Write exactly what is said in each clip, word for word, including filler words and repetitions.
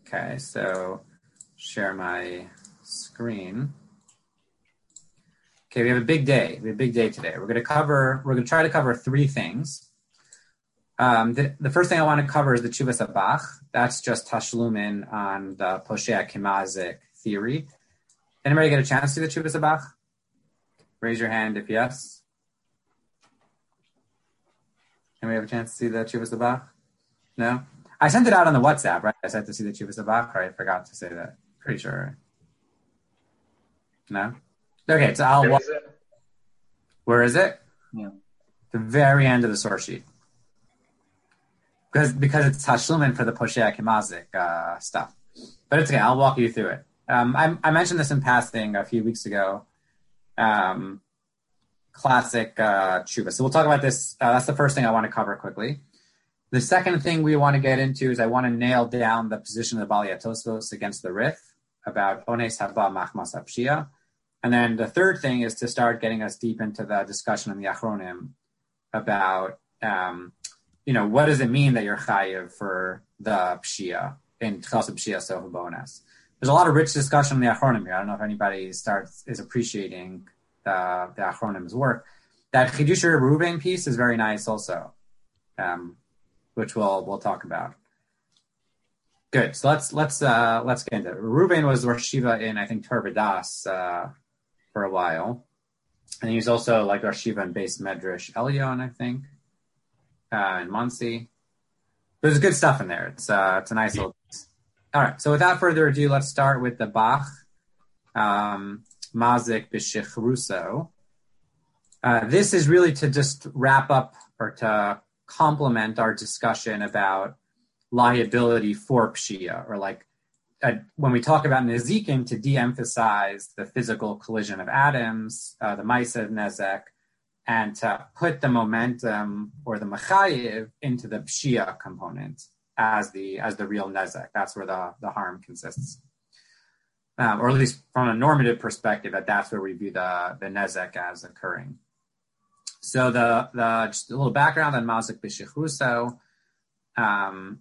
Okay, so share my screen. Okay, we have a big day. We have a big day today. We're going to cover, we're going to try to cover three things. Um, the, the first thing I want to cover is the Tshuvas Habach. That's just Tashlumin on the Poshea Kemazik theory. Anybody get a chance to see the Tshuvas Habach? Raise your hand if yes. Anybody have a chance to see the Tshuvas Habach? No? I sent it out on the WhatsApp, right? I sent to see the Tshuvas Habach, right? I forgot to say that. Pretty sure. No? Okay, so I'll walk. Where is it? Yeah. The very end of the source sheet. Because because it's Tashlumin for the Poshea Kemazik uh, stuff. But it's okay, I'll walk you through it. Um, I, I mentioned this in passing a few weeks ago. Um, classic uh, tshuva. So we'll talk about this. Uh, that's the first thing I want to cover quickly. The second thing we want to get into is I want to nail down the position of the Baalei Tosfos against the Rif about Ones Haba Machmas Apshia. And then the third thing is to start getting us deep into the discussion in the Achronim about, um, you know, what does it mean that you're chayiv for the Pshia in Tchas Pshia Sohu Bonas? There's a lot of rich discussion in the Achronim here. I don't know if anybody starts is appreciating the, the Achronim's work. That Chidush Reuven piece is very nice also, um, which we'll we'll talk about. Good. So let's let's uh, let's get into it. Reuven was Rosh Shiva in I think Torvadas uh, for a while, and he was also like Rosh Shiva in Beis Medrash Elyon, I think, uh, in Monsey. There's good stuff in there. It's uh, it's a nice little piece. All right. So without further ado, let's start with the Bach um, Mazik B'Shechruso. Uh, this is really to just wrap up or to complement our discussion about liability for Pshia, or like uh, when we talk about Nezikin, to de-emphasize the physical collision of atoms, uh, the Ma'aseh Nezek, and to put the momentum or the Machayiv into the Pshia component as the as the real Nezek. That's where the, the harm consists. Um, or at least from a normative perspective, that that's where we view the, the Nezek as occurring. So the the just a little background on Mazik B'Shechruso. Um,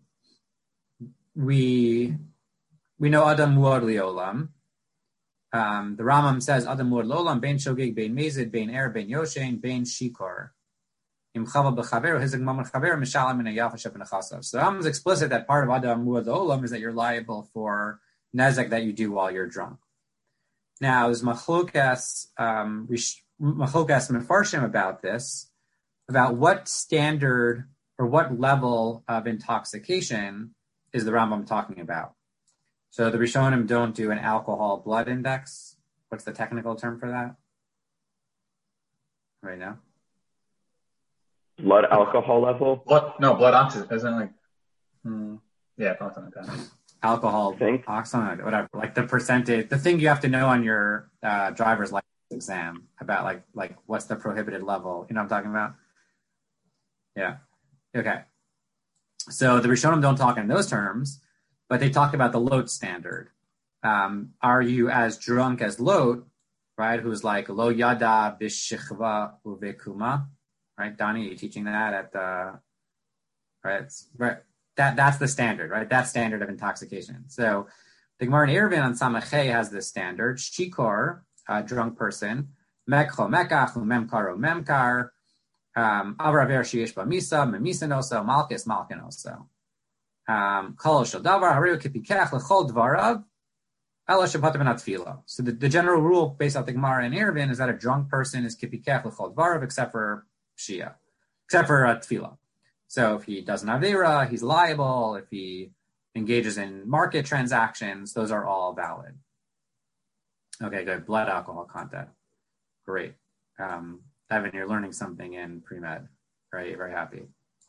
we we know Adam Muad Liolam. Um, the Rambam says Adam Muad Liolam Bein Shogeg Bein Mezid Bein Er Bein Yoshein Bein Shikor. Im Chava B'Chaver Hizig Mamad Chaver Mishalim Min Yafa Shep Nechasav. So the Rambam is explicit that part of Adam Muad Liolam is that you're liable for nezek that you do while you're drunk. Now there's machlokas um, machlokas mefarshim about this, about what standard or what level of intoxication is the Rambam talking about. So the Rishonim don't do an alcohol blood index. What's the technical term for that? Right now? Blood alcohol level? Blood, no, blood oxygen. Isn't it like, hmm, yeah, something like that. Alcohol, oxygen, whatever. Like the percentage, the thing you have to know on your uh, driver's license exam about like like what's the prohibited level. You know what I'm talking about? Yeah. Okay. So the Rishonim don't talk in those terms, but they talk about the Lot standard. Um, are you as drunk as Lot, right? Who's like Lo Yada B'Shechva Uvekuma, right? Donnie, are you teaching that at the right? It's, right. That that's the standard, right? That standard of intoxication. So the Gemara in Eruvin on Samachay has this standard: Shikor, a drunk person, Mekcho Mekach, Memkar Memkar. Um, Avraver Sheish Bamisa, Memisanoso, Malchus, Malkinoso. Kol Shel Davar, Haru Kipikech, Lechol Dvarav, Ela Shapatim Atfilo. So the, the general rule based on the Gemara in Eruvin is that a drunk person is Kipikech, Lechol Dvarav, except for Shia, except for uh, Tfilo. So if he does an Avera, he's liable. If he engages in market transactions, those are all valid. Okay, good. Blood alcohol content. Great. Um, Evan, you're learning something in pre-med. Right, very happy.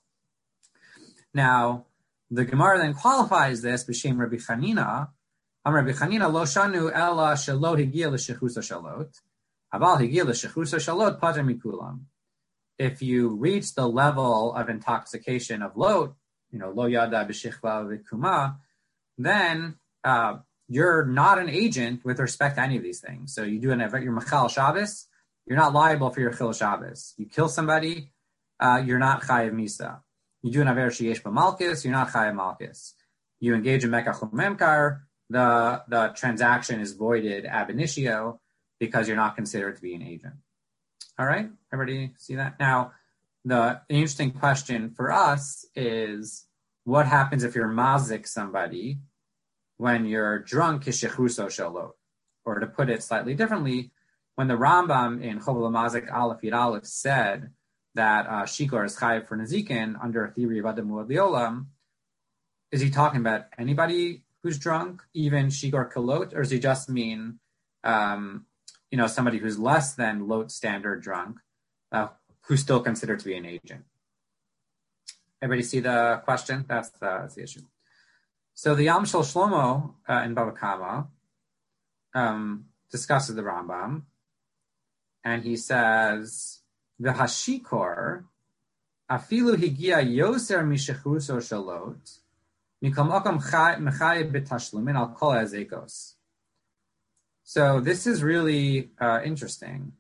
Now, the Gemara then qualifies this b'shem Rabbi Chanina. Am Rabbi Chanina lo shanu ela shelo higia l'shechusa shalot, aval higia l'shechusa shalot pater mikulam. If you reach the level of intoxication of Lot, you know, lo yada b'shechva v'kuma, then uh, you're not an agent with respect to any of these things. So you do an you're machal Shabbos, you're not liable for your chil Shabbos. You kill somebody, uh, you're not chayiv misa. You do an aver sheyesh b'malchus, you're not chayiv malchus. you engage in mekach memkar, the the transaction is voided ab initio because you're not considered to be an agent. All right, everybody see that? Now, the interesting question for us is, what happens if you're mazik somebody when you're drunk, kishechruso shalot? Or to put it slightly differently, when the Rambam in Chobal Mazik Aleph Yid Aleph said that uh, shikor is chayiv for nezikin under a theory of Adam Muad Liolam, is he talking about anybody who's drunk, even shikor kalot, or does he just mean, um, you know, somebody who's less than lot standard drunk, uh, who's still considered to be an agent? Everybody see the question? That's the, that's the issue. So the Yam Shel Shlomo uh, in Bava Kama um, discusses the Rambam, and he says, "V'hashikor afilu higia yoser mishechruso shalot mikol makom mechayev b'tashlumin al kol hazekos." So this is really uh, interesting.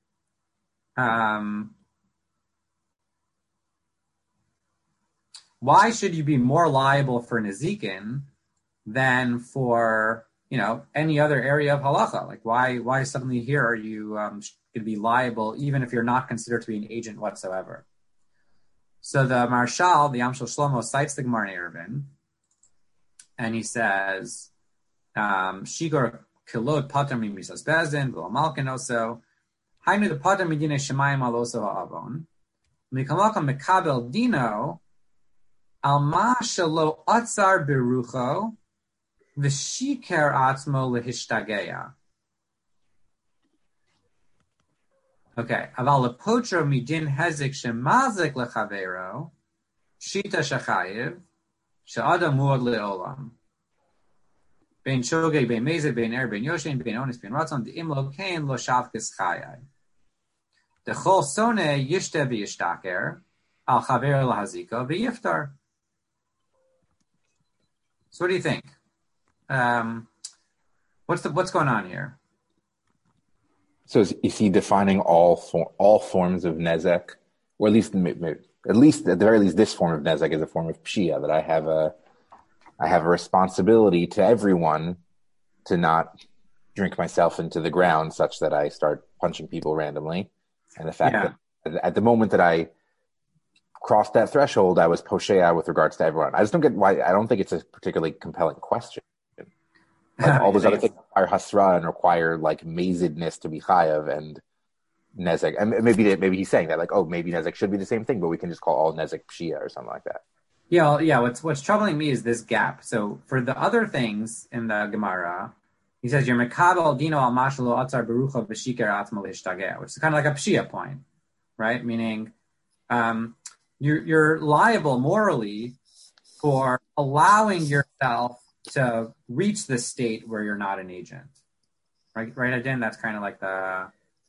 Um, why should you be more liable for nezikin than for, you know, any other area of halacha? Like, why why suddenly here are you um, going to be liable even if you're not considered to be an agent whatsoever? So the Marshal, the Yam Shel Shlomo, cites the Gemara in Eruvin, and he says, um, Shigor kilod pater mimisas bezdin v'lo malkin oso hainu the pater midine shemayim aloso ha'avon mikamakam mekabel dino al ma shelo atzar berucho v'shiker atzmo lehishtageya. Okay, aval lepotro midin hezik shemazik lechavero shita shachayiv she'adam muad le'olam. Bein shogeg, bein mezid, bein er, bein yoshin, bein onis, bein ratzon, de'im lo kein lo shavkes chayai. Dechol sone yishte v'yishtaker, al chaver lahaziko v'yiftar. So what do you think? Um, what's the what's going on here? So is, is he defining all for, all forms of nezek, or at least at least at the very least this form of nezek is a form of pshia, that I have a I have a responsibility to everyone to not drink myself into the ground such that I start punching people randomly. And the fact yeah. that at the moment that I crossed that threshold, I was poshea with regards to everyone. I just don't get why. I don't think it's a particularly compelling question. Like all those other things require hasra and require like mazedness to be chayav and nezek. And maybe maybe he's saying that like, oh, maybe nezek should be the same thing, but we can just call all nezek pshia or something like that. Yeah, well, yeah. What's what's troubling me is this gap. So for the other things in the Gemara, he says you're mekabel dino al mashalo atzar berucha v'shiker atzmo l'hishtageh, which is kind of like a pshia point, right? Meaning, um, you're you're liable morally for allowing yourself to reach the state where you're not an agent, right? Right, again, that's kind of like the,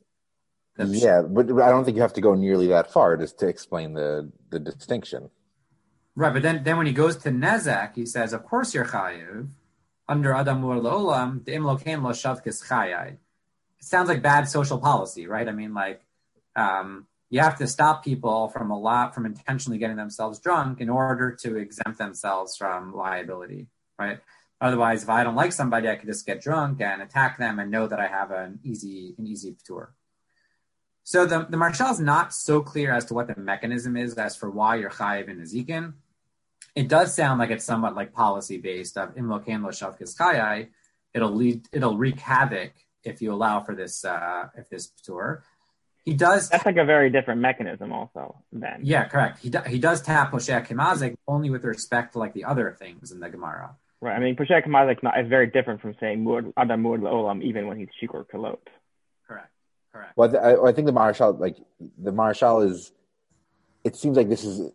the yeah, but I don't think you have to go nearly that far just to explain the the distinction. Right, but then, then when he goes to Nezek, he says, of course you're chayiv, under Adam Muad Le'olam, de'im lo kein lo shavkes chayai. It sounds like bad social policy, right? I mean, like, um, you have to stop people from a lot, from intentionally getting themselves drunk in order to exempt themselves from liability, right? Otherwise, if I don't like somebody, I could just get drunk and attack them and know that I have an easy, an easy tour. So the, the Marshal is not so clear as to what the mechanism is as for why you're chayiv in Nezikin. It does sound like it's somewhat like policy based of im lo kein lo shavkes chayai. It'll lead, it'll wreak havoc if you allow for this, uh, if this tour. He does. That's like a very different mechanism, also. Then. Yeah, correct. He do, he does tap poshea kemazik only with respect to like the other things in the Gemara. Right. I mean, poshea kemazik is very different from saying muad adam muad le'olam even when he's shikor kalot. Correct. Correct. Well, I, I think the Marshal, like the Marshal, is. It seems like this is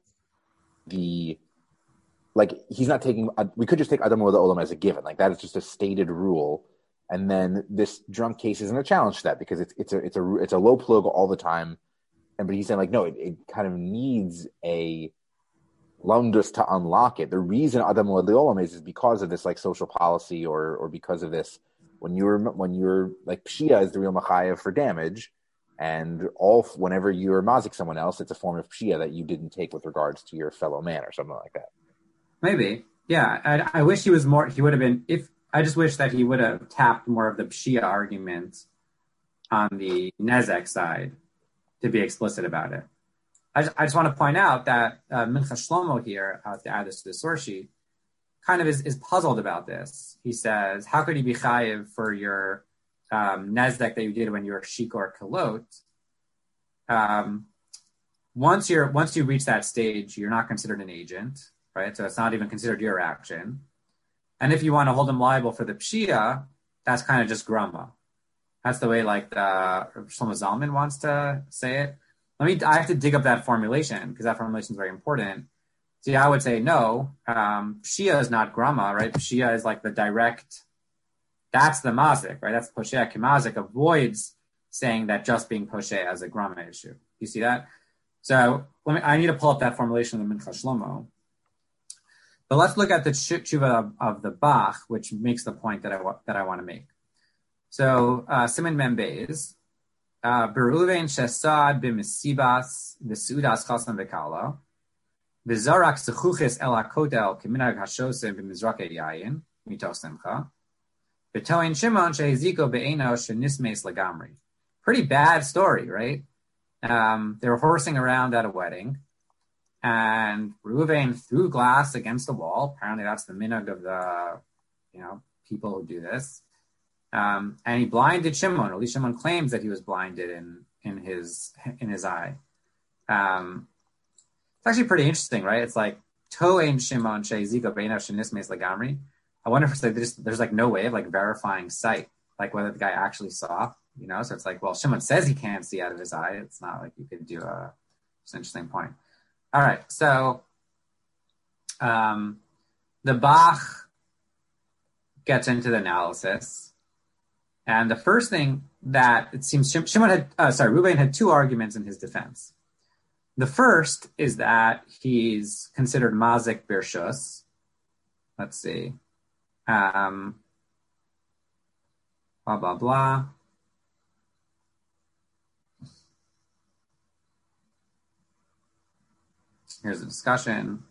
the. Like he's not taking. We could just take adam muad le'olam as a given. Like that is just a stated rule. And then this drunk case isn't a challenge to that because it's it's a it's a it's a low plug all the time, and but he's saying like no, it, it kind of needs a lumdus to unlock it. The reason Adam Muad Le'olam is is because of this like social policy or or because of this when you're when you're like pshia is the real machayev for damage, and all whenever you're mazik someone else, it's a form of pshia that you didn't take with regards to your fellow man or something like that. Maybe. Yeah, I, I wish he was more. He would have been. If I just wish that he would have tapped more of the Pshia argument on the Nezek side to be explicit about it. I just, I just want to point out that uh, Mincha Shlomo here, uh, to add this to the source sheet, kind of is, is puzzled about this. He says, how could he be chayiv for your um, Nezek that you did when you were Shikor Kalot? Um, once you're once you reach that stage, you're not considered an agent, right? So it's not even considered your action. And if you want to hold him liable for the Pshia, that's kind of just grumma. That's the way like the Shlomo Zalman wants to say it. Let me, I have to dig up that formulation because that formulation is very important. See, I would say no, um, Pshia is not grumma, right? Pshia is like the direct, that's the mazik, right? That's Poshea Kimazik avoids saying that just being Poshea as a grumma issue. You see that? So let me, I need to pull up that formulation of the Mincha Shlomo. But let's look at the tshuva of, of the Bach, which makes the point that I, that I want to make. So, uh, Simon Membeis, Beruven Shesad b'misibas v'sudas chasna v'kala v'zarak sechuches el hakotel k'minag hashosem b'mizrake yayin mitos simcha v'toin Shimon shehiziko be'eno shenismes lagamri. Pretty bad story, right? Um, they were horsing around at a wedding, and Reuven threw glass against the wall. Apparently, that's the minhag of the, you know, people who do this. Um, and he blinded Shimon. At least Shimon claims that he was blinded in, in his in his eye. Um, it's actually pretty interesting, right? It's like Toein Shimon sheiziko be'eno shenismes lagamri. I wonder if it's like there's, there's like no way of like verifying sight, like whether the guy actually saw, you know. So it's like, well, Shimon says he can't see out of his eye. It's not like you could do a. It's an interesting point. All right, so um, the Bach gets into the analysis. And the first thing that it seems Shimon had, uh, sorry, Reuven had two arguments in his defense. The first is that he's considered mazik birshus. Let's see. Um, blah, blah, blah. Here's a discussion.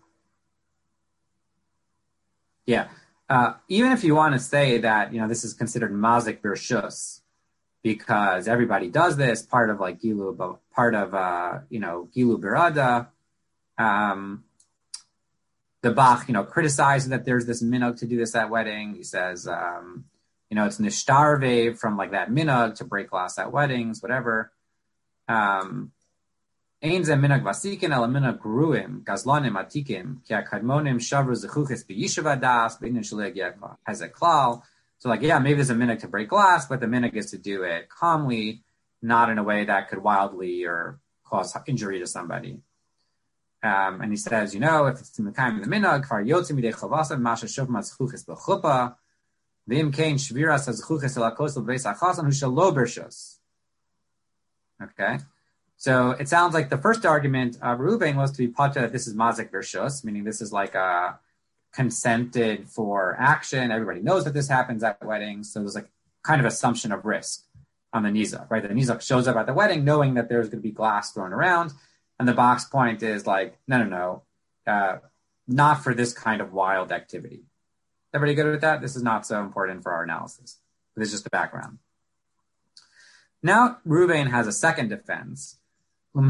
Yeah. Uh, even if you want to say that, you know, this is considered mazik birshus because everybody does this, part of like gilu, part of, uh, you know, gilu birada, um, the Bach, you know, criticizes that there's this minhag to do this at wedding. He says, um, you know, it's nishtarve from like that minhag to break glass at weddings, whatever. Um, Ein ze minhag vasikin el minhag gruim gazlanim atikim ki akadmonim shavru zechuches b'yishuv das b'inin shelig has a klal. So like, yeah, maybe there's a minhag to break glass, but the minhag is to do it calmly, not in a way that could wildly or cause injury to somebody. Um, and he says, you know, if it's in the kind of the minhag, far yotzi midei chavasav masha shuvma zechuches b'chuppah v'im kein shviras zechuches el hakosel b'beis hachasan hu shelo bershus. Okay. So it sounds like the first argument of Reuven was to be pata that this is mazik birshus, meaning this is like a consented for action. Everybody knows that this happens at weddings. So there's like kind of assumption of risk on the nizak, right? The nizak shows up at the wedding knowing that there's going to be glass thrown around. And the Bach's point is like, no, no, no, uh, not for this kind of wild activity. Everybody good with that? This is not so important for our analysis. This is just the background. Now Reuven has a second defense. So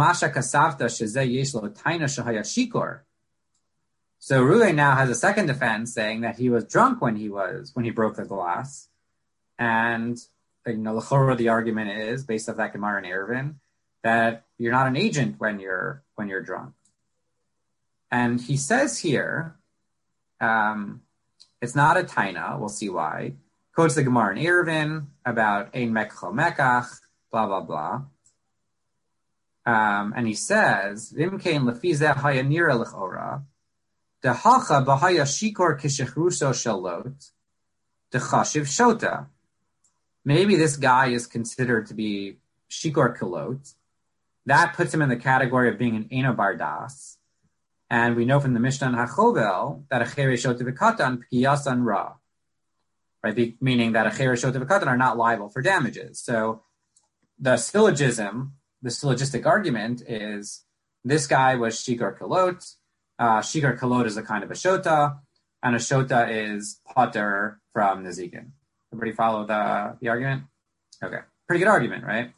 Reuven now has a second defense saying that he was drunk when he was when he broke the glass, and you know l'chora the argument is based off that Gemara in Eruvin that you're not an agent when you're when you're drunk, and he says here um, it's not a taina. We'll see why. Quotes the Gemara in Eruvin about ein mekcho mekach blah blah blah. Um, and he says, "Vimkein lefizeh hayanira lechora, dehacha bahaya shikor kishechruso shalot, dechashiv shota." Maybe this guy is considered to be shikor kilot. That puts him in the category of being an eno bardas. And we know from the Mishnah HaChovel that a chere shota v'katan p'kiyasan ra, right? Meaning that a chere shota v'katan are not liable for damages. So the syllogism. The syllogistic argument is this guy was shikar kalot. Uh, shikar kalot is a kind of a shota. and a shota is pater from nezikin. Everybody follow the the argument? Okay, pretty good argument, right?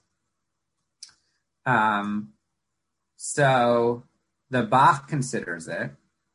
Um, so the Bach considers it,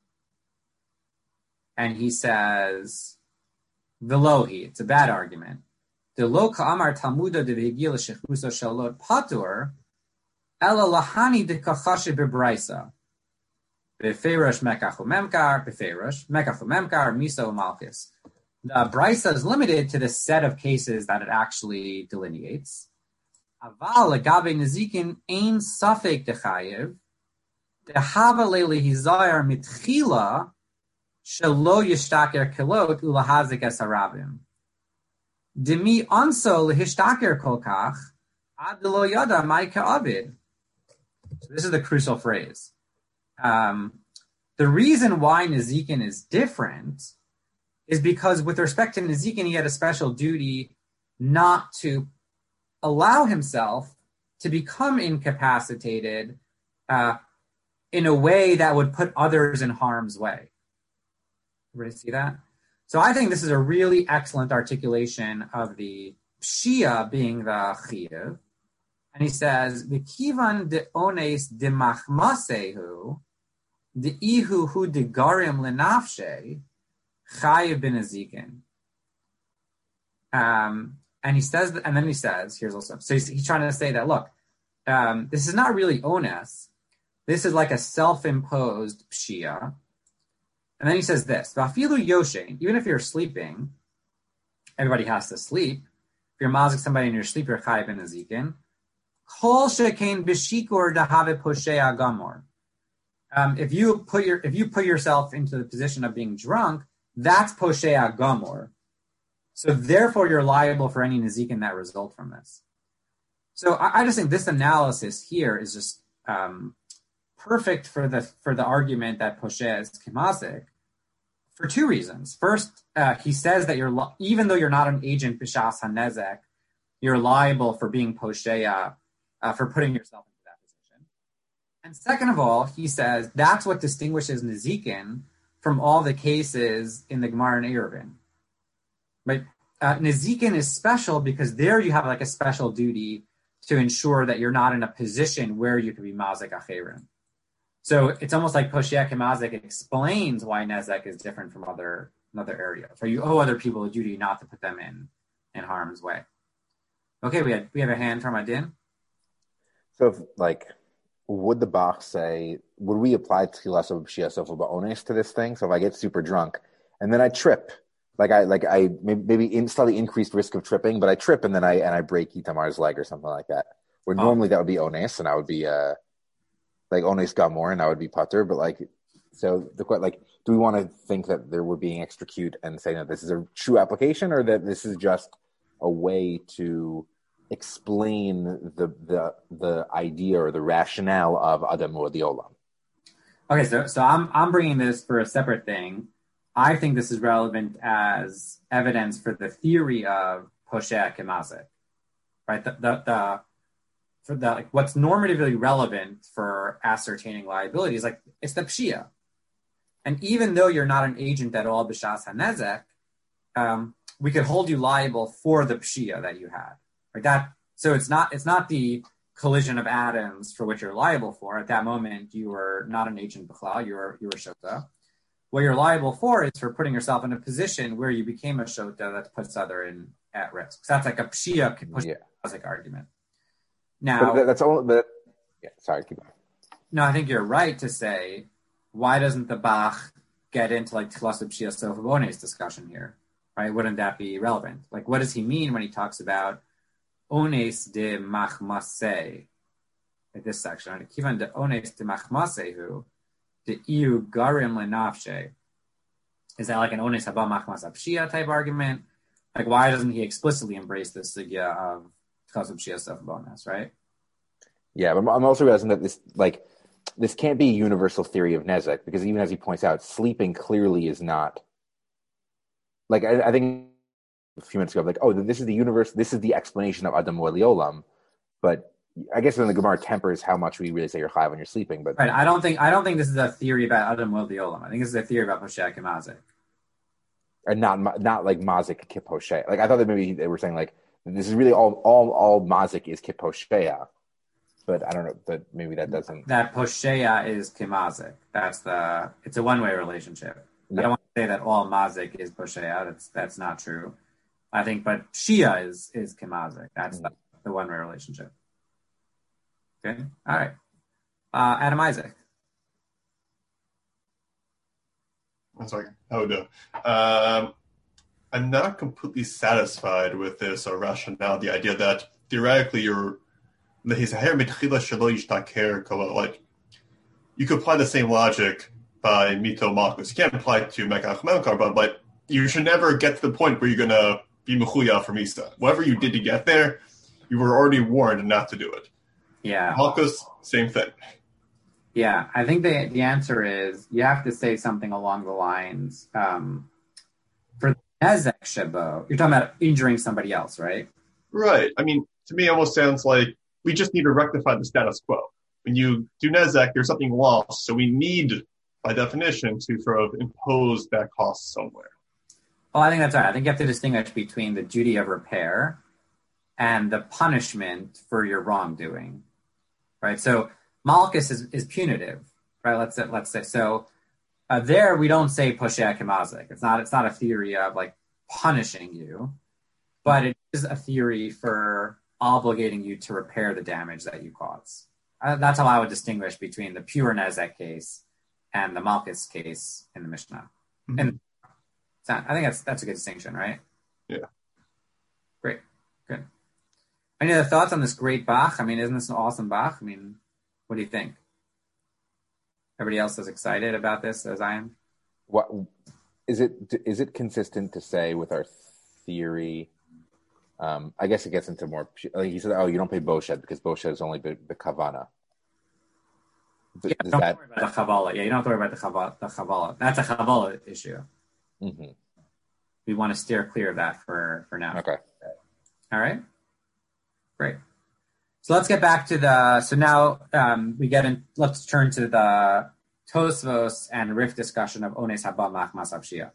and he says, "Velohi." It's a bad argument. The lo ka'amar talmuda de v'higil shechuso shalot patur, ela lahani de kachashe bebraisa. Befeirosh mekachu memkar, befeirosh mekachu memkar, miso malchus. The brisa is limited to the set of cases that it actually delineates. Aval legabe nezikin ein safek dechayev, dehava leilehizayar mitchila shelo yishtaker kelot ulahazik es harabim. Demi anso lehishtaker kolkach ad lo yada mai ka'avid. So this is the crucial phrase. Um, the reason why nezikin is different is because with respect to nezikin, he had a special duty not to allow himself to become incapacitated uh, in a way that would put others in harm's way. Everybody see that? So I think this is a really excellent articulation of the pshia being the chiyuv. And he says, "V'kivan de ones de machmasehu, de ihu hu de garim lenafshe, chayiv ben azikin." Um, and he says, and then he says, here's also, so he's, he's trying to say that, look, um, this is not really ones. This is like a self-imposed pshia. And then he says this, "Vafilu yoshe," even if you're sleeping, everybody has to sleep. If you're mazik somebody in your sleep, you're chayiv ben azikin. Kol shekain b'shikur dahave poshea gamor. Um, if you put your if you put yourself into the position of being drunk, that's poshea gamor. So therefore, you're liable for any nezikin that result from this. So I, I just think this analysis here is just um, perfect for the for the argument that poshea is kemazik for two reasons. First, uh, he says that you're li- even though you're not an agent b'shas hanezek, you're liable for being poshea. Uh, for putting yourself into that position. And second of all, he says that's what distinguishes Nezikin from all the cases in the Gemara and Eruvin. Right? Uh, Nezikin is special because there you have like a special duty to ensure that you're not in a position where you could be Mazik Acherim. So it's almost like Poshea Kemazik explains why Nezek is different from other, other areas. So you owe other people a duty not to put them in, in harm's way. Okay, we had we have a hand from Adin. So, if, like, would the Bach say, would we apply Tchilas of Pshia Sofa Ba'ones to this thing? So if I get super drunk and then I trip, like I like I maybe, maybe in slightly increased risk of tripping, but I trip and then I and I break Itamar's leg or something like that. Where oh. normally that would be Ones and I would be uh like Ones Gamor and I would be Pater, but like so the like do we want to think that there we're being extra cute and saying that this is a true application or that this is just a way to explain the the the idea or the rationale of Adam or the Olam? Okay, so so I'm I'm bringing this for a separate thing. I think this is relevant as evidence for the theory of Poshea Kemazik, right? The the, the for the like what's normatively relevant for ascertaining liability is like it's the Pshia, and even though you're not an agent at all b'shas hanezek, um, we could hold you liable for the Pshia that you had. Like that, so it's not it's not the collision of atoms for which you're liable for. At that moment, you were not an agent b'chlal, you were you were shota. What you're liable for is for putting yourself in a position where you became a shota that puts other in at risk. So that's like a pshia yeah. argument. Now but that's all. But yeah, sorry, keep going. No, I think you're right to say why doesn't the Bach get into like tchilas pshia sofa bones discussion here? Right? Wouldn't that be relevant? Like, what does he mean when he talks about ones de machmaseh, like this section? Kivan de ones de machmasehu, de iu garim lenafshe. Is that like an ones haba machmas apshia type argument? Like, why doesn't he explicitly embrace this sugya of tchilas pshia sofa bones? Right? Yeah, but I'm also realizing that this like this can't be a universal theory of nezek because even as he points out, sleeping clearly is not. Like I, I think. A few minutes ago, like, oh, this is the universe, this is the explanation of Adam or Liolam, but I guess then the Gemara tempers how much we really say you're chayav when you're sleeping. But right, I don't think I don't think this is a theory about Adam or Liolam. I think this is a theory about Poshea Kemazik. or not ma- not like mazik kiposhe. Like I thought that maybe they were saying like this is really all all all mazik is kiposheya, but I don't know. But maybe that doesn't. That posheya is kimazik. That's the. It's a one-way relationship. Yeah. I don't want to say that all mazik is posheya. That's that's not true. I think, but shia is is kimazik. That's mm-hmm. the, the one-way relationship. Okay. All right. Uh, Adam Isaac. I'm sorry. Oh no. Um, I'm not completely satisfied with this or rationale. The idea that theoretically you're like you could apply the same logic by mito malchus. You can't apply it to mekach melkar, but like you should never get to the point where you're gonna be mechuya for misa. Whatever you did to get there, you were already warned not to do it. Yeah. Malchus, same thing. Yeah, I think the the answer is you have to say something along the lines um, for nezek shebo. You're talking about injuring somebody else, right? Right. I mean, to me, it almost sounds like we just need to rectify the status quo. When you do nezek, there's something lost, so we need, by definition, to sort of impose that cost somewhere. Well, I think that's right. I think you have to distinguish between the duty of repair and the punishment for your wrongdoing, right? So Malchus is, is punitive, right? Let's say, let's say so. Uh, there we don't say poshea kimazik. It's not it's not a theory of like punishing you, but it is a theory for obligating you to repair the damage that you cause. Uh, that's how I would distinguish between the pure nezek case and the Malchus case in the Mishnah. Mm-hmm. And I think that's that's a good distinction, right? Yeah. Great, good. Any other thoughts on this great Bach? I mean, isn't this an awesome Bach? I mean. What do you think? Everybody else is excited about this as I am? What is it? Is it consistent to say with our theory? Um, I guess it gets into more. Like he said, "Oh, you don't pay boshed because boshed is only the, the kavana." Yeah, Does don't that... worry about the chavala. Yeah, you don't have to worry about the chavala. The chavala. That's a chavala issue. Mm-hmm. We want to steer clear of that for for now. Okay. All right. Great. So let's get back to the, so now um, we get in, let's turn to the Tosfos and Rif discussion of Ones Haba Machmas Abshia.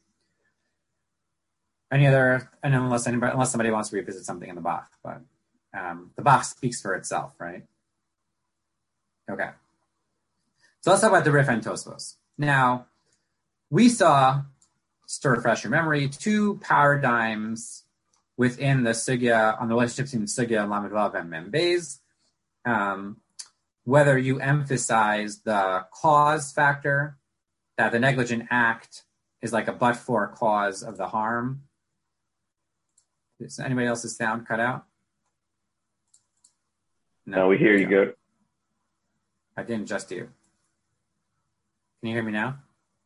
Any other, and unless anybody, unless somebody wants to revisit something in the Bach, but um, the Bach speaks for itself, right? Okay. So let's talk about the Rif and Tosfos. Now, we saw, just to refresh your memory, two paradigms within the sugya, on the relationship between sugya and Lamed Vav and Mem Beis, um, whether you emphasize the cause factor, that the negligent act is like a but-for cause of the harm. Is anybody else's sound cut out? No, we hear you good. I didn't just you. Can you hear me now?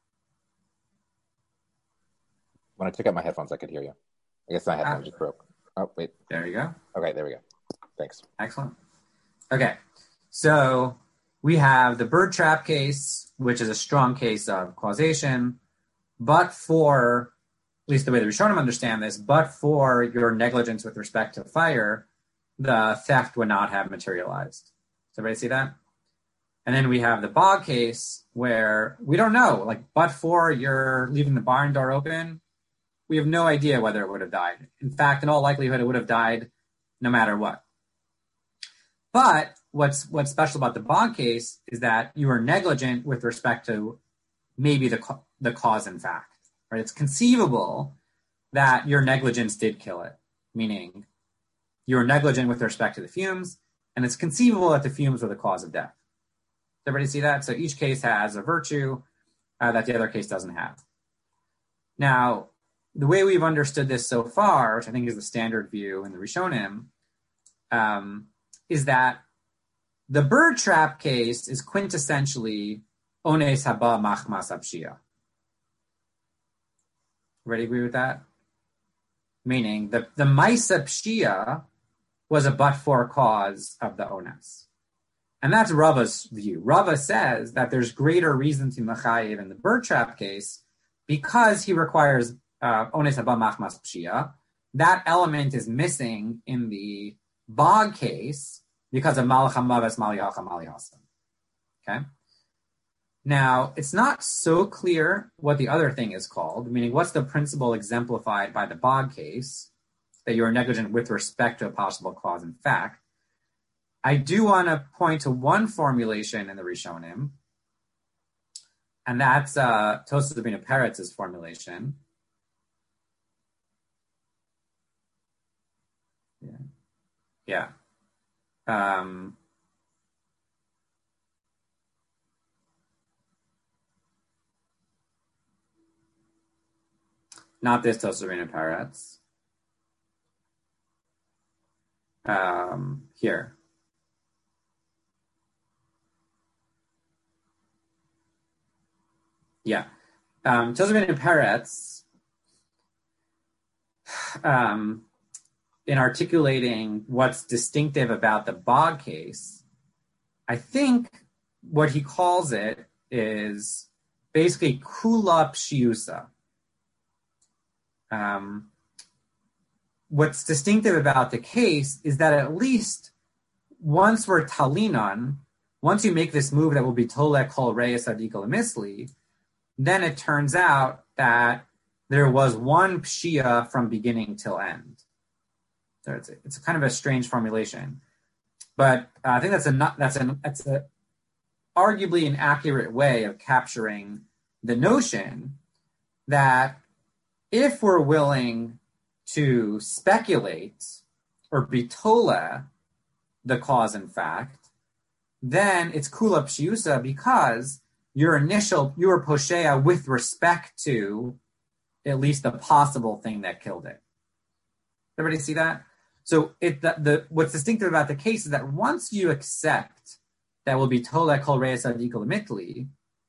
When I took out my headphones, I could hear you. I guess my headphones ah. just broke. Oh, wait. There you go. Okay, there we go. Thanks. Excellent. Okay, so we have the bird trap case, which is a strong case of causation, but for, at least the way the Rishonim understand this, but for your negligence with respect to fire, the theft would not have materialized. Does everybody see that? And then we have the bog case where we don't know, like, but for you're leaving the barn door open, we have no idea whether it would have died. In fact, in all likelihood, it would have died no matter what. But what's what's special about the bog case is that you are negligent with respect to maybe the the cause in fact. Right? It's conceivable that your negligence did kill it, meaning you were negligent with respect to the fumes, and it's conceivable that the fumes were the cause of death. Does everybody see that? So each case has a virtue uh, that the other case doesn't have. Now, the way we've understood this so far, which I think is the standard view in the Rishonim, um, is that the bird trap case is quintessentially ones haba machmas abshia. Everybody agree with that? Meaning the, the maisa pshia was a but-for cause of the ones. And that's Rava's view. Rava says that there's greater reason to mechayev in the bird trap case because he requires uh, ones haba machmas pshia. That element is missing in the bog case because of malach hamaves malihach malihasa. Okay? Now, it's not so clear what the other thing is called, meaning what's the principle exemplified by the Bog case, that you are negligent with respect to a possible cause in fact. I do want to point to one formulation in the Rishonim, and that's uh, Tosfos Rabbeinu Peretz's formulation. Yeah. Yeah. Um, not this Tosfos Rabbeinu Peretz. Um, here. Yeah. Um, Tosfos Rabbeinu Peretz, um, in articulating what's distinctive about the Bog case, I think what he calls it is basically kula pshiusa. Um, what's distinctive about the case is that at least once we're talinan, once you make this move that will be tolek kol reyes adikal misli, then it turns out that there was one pshia from beginning till end. So it's, it's kind of a strange formulation, but uh, I think that's a that's a that's a arguably an accurate way of capturing the notion that if we're willing to speculate or be tola the cause and fact, then it's kula pshiusa because your initial, you were poshea with respect to at least the possible thing that killed it. Everybody see that? So it the, the what's distinctive about the case is that once you accept that will be tolek kol reyes adikal mitli,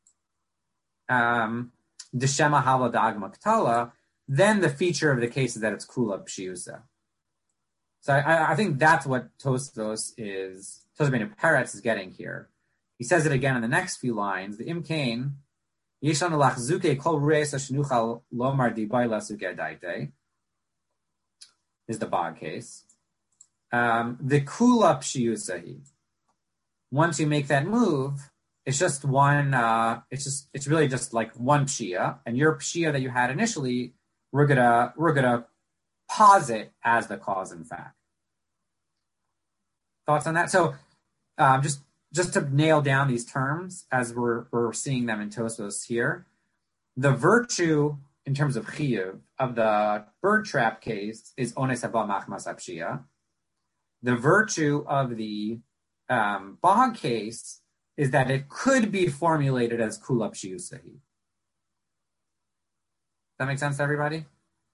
um, deshema hava dagma ktala, then the feature of the case is that it's kula pshiusa. So I, I think that's what Tosfos is, Tosfos Rabbeinu Peretz is getting here. He says it again in the next few lines. The imkain yeshanu lachzuke kol reyes shnuchal lomar dibayla suke daite is the Bog case. Um, the kula pshiusahi. Once you make that move, it's just one. Uh, it's just. It's really just like one pshia, and your pshia that you had initially, we're gonna we're gonna posit as the cause and fact. Thoughts on that? So, um, just just to nail down these terms as we're we're seeing them in Tosfos here, the virtue in terms of chiyuv of the bird trap case is ones haba machmas apshia. The virtue of the um, Bog case is that it could be formulated as kula pshiusahi. That make sense to everybody?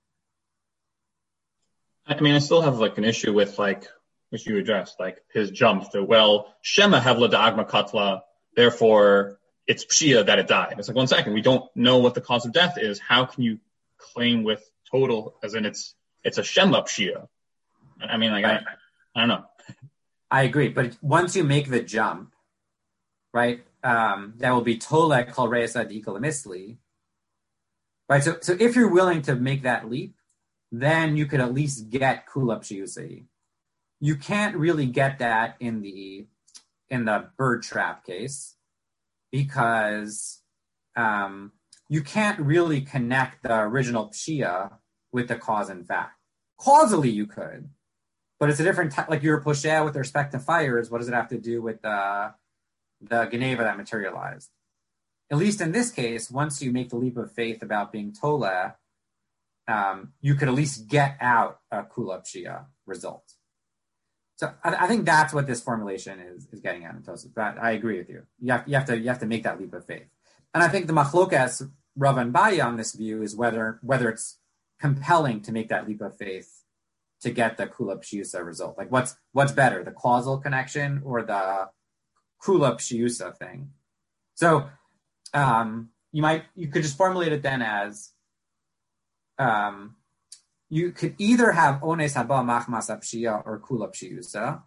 I mean, I still have like an issue with like, which you addressed, like his jump to, well, Shema havla da'agma katla, therefore it's pshia that it died. It's like, one second, we don't know what the cause of death is. How can you claim with total, as in it's it's a Shema pshia? I mean, like, right. I, I don't know. I agree, but once you make the jump, right, um, that will be tolek kol reyes adikal misli, right? So, so if you're willing to make that leap, then you could at least get kula pshiusahi. You can't really get that in the in the bird trap case because um, you can't really connect the original pshia with the cause and fact. Causally, you could, but it's a different type. Like your poshea with respect to fires, what does it have to do with the the geneva that materialized? At least in this case, once you make the leap of faith about being tola, um, you could at least get out a kula pshia result. So I, I think that's what this formulation is, is getting at in Tosfos. But I agree with you. You have, you have to you have to make that leap of faith. And I think the machlokas Rav and Baya on this view is whether whether it's compelling to make that leap of faith to get the kula pshiusa result. Like what's what's better, the causal connection or the kula pshiusa thing? So um, you might you could just formulate it then as um, you could either have ones haba machmas pshia or kula pshiusa.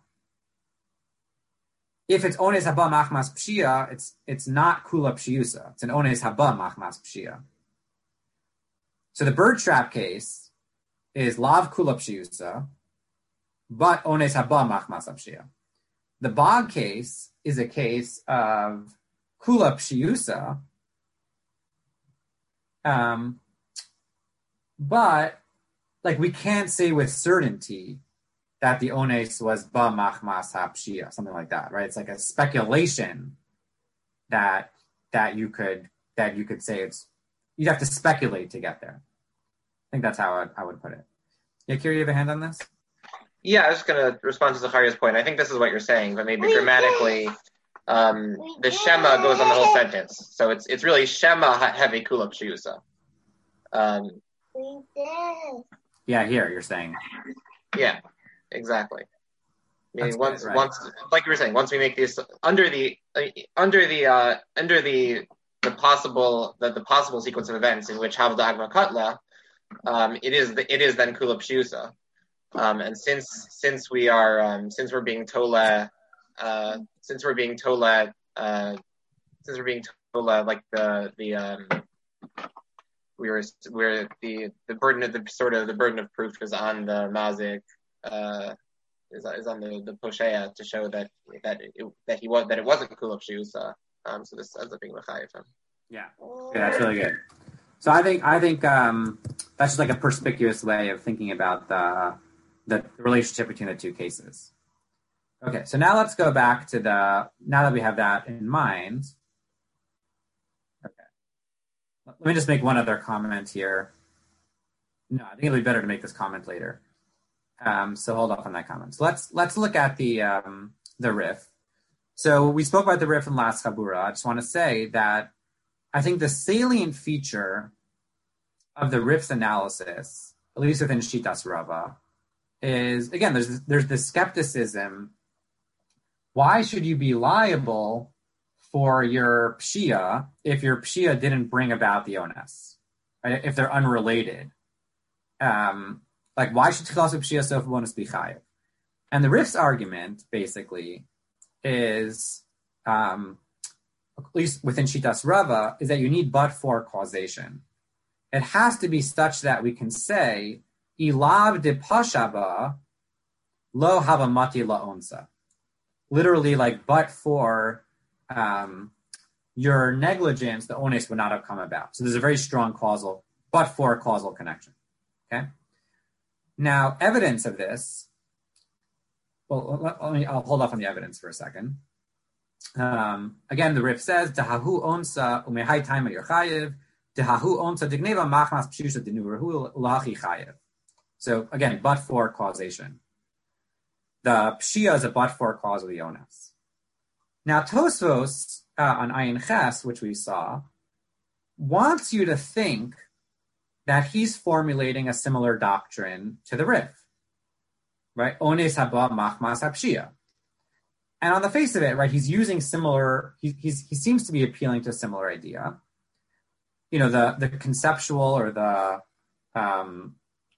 If it's ones haba machmas pshia, it's it's not kula pshiusa. It's an ones haba machmas pshia. So the bird trap case is lav kula pshiusa, but ones haba machmas pshia. The Bog case is a case of kula pshiusa. Um, but like we can't say with certainty that the ones was ba machmas hapshia, something like that, right? It's like a speculation that that you could that you could say it's you'd have to speculate to get there. I think that's how I, I would put it. Yeah, Kira, you have a hand on this? Yeah, I was just going to respond to Zachariah's point. I think this is what you're saying, but maybe grammatically, um, the Shema goes on the whole sentence. So it's it's really Shema heavy kula pshiusa. Um, yeah, here you're saying. Yeah, exactly. Meaning That's once, good, right. once, like you were saying, once we make these under the uh, under the uh, under the the possible the, the possible sequence of events in which Havda Agma Katla, um, it is the, it is then kula pshiusa. Um, and since since we are um, since we're being tola uh, since we're being tola uh, since we're being tola like the the um, we were we're the the burden of the sort of the burden of proof is on the mazik uh, is is on the the poshea to show that that it, that he was that it wasn't kula pshiusa. Um, so this ends up being l'chayiv. Yeah, yeah, that's really good. So I think I think um, that's just like a perspicuous way of thinking about the. the relationship between the two cases. Okay, so now let's go back to the, now that we have that in mind, okay. Let me just make one other comment here. No, I think it'll be better to make this comment later. Um, so hold off on that comment. So let's let's look at the um, the riff. So we spoke about the riff in last Chabura. I just want to say that I think the salient feature of the riff's analysis, at least within Shitas Rava, is, again, there's there's this skepticism. Why should you be liable for your pshia if your pshia didn't bring about the ones, right? If they're unrelated? Um, like, why should Tchilas Pshia Sof Bonus be chayiv? And the Riff's argument, basically, is, um, at least within Shitas Rava, is that you need but-for causation. It has to be such that we can say, Ilav de pashaba lo havamati la onsa. Literally, like, but for um, your negligence, the onus would not have come about. So there's a very strong causal, but for causal connection. Okay. Now, evidence of this. Well, let, let me. I'll hold off on the evidence for a second. Um, again, the Rif says, "Dehahu onsa umehai taima yerchayev, dehahu onsa digneva machmas pshusha dinurahu lachi chayev." So again, but for causation. The pshia is a but for cause of the onus. Now Tosfos uh, on Ayin Ches, which we saw, wants you to think that he's formulating a similar doctrine to the Rif, right? Ones haba machmas hapshia. And on the face of it, right, he's using similar. He he's, he seems to be appealing to a similar idea. You know, the the conceptual or the um,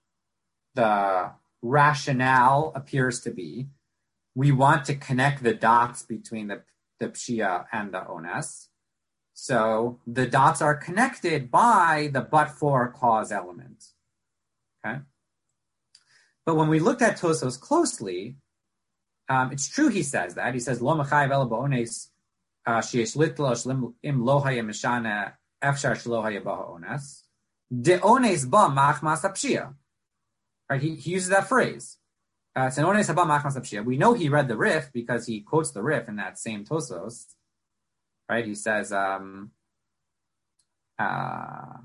the rationale appears to be, we want to connect the dots between the, the pshia and the ones. So the dots are connected by the but-for cause element. Okay? But when we looked at Tosos closely, um, it's true he says that. He says, Lo mechayev ela ba'ones sheyesh litlosh im lo haya mishana efshar shelo haya ba'ones. De ones ba machmas hapshia. Right, he, he uses that phrase. Uh, we know he read the Rif because he quotes the Rif in that same Tosos. Right, he says, um, uh, I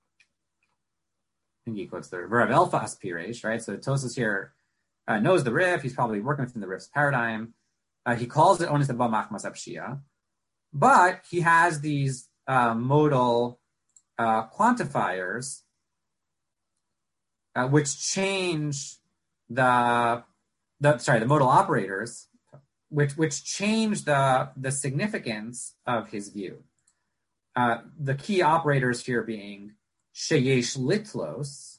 think he quotes the V'rav Elfas Piresh, right? So Tosos here uh, knows the Rif. He's probably working within the Rif's paradigm. Uh, he calls it Onis Haba Machmas Apshia, but he has these uh, modal uh, quantifiers. Uh, which change the, the sorry the modal operators, which which change the the significance of his view. Uh, the key operators here being sheyesh litlos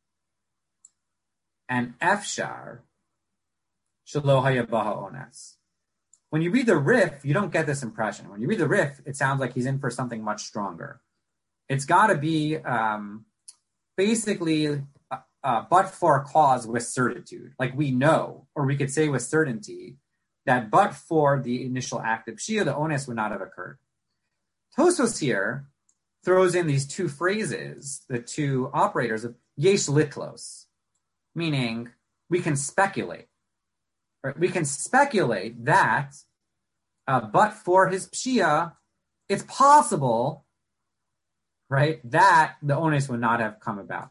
and efshar shelo haya baha ones. When you read the Rif, you don't get this impression. When you read the Rif, it sounds like he's in for something much stronger. It's got to be um, basically. Uh, but for a cause with certitude. Like we know, or we could say with certainty, that but for the initial act of Pshia, the onus would not have occurred. Tosfos here throws in these two phrases, the two operators of yesh litlos, meaning we can speculate. Right? We can speculate that, uh, but for his pshia, it's possible, right, that the ones would not have come about.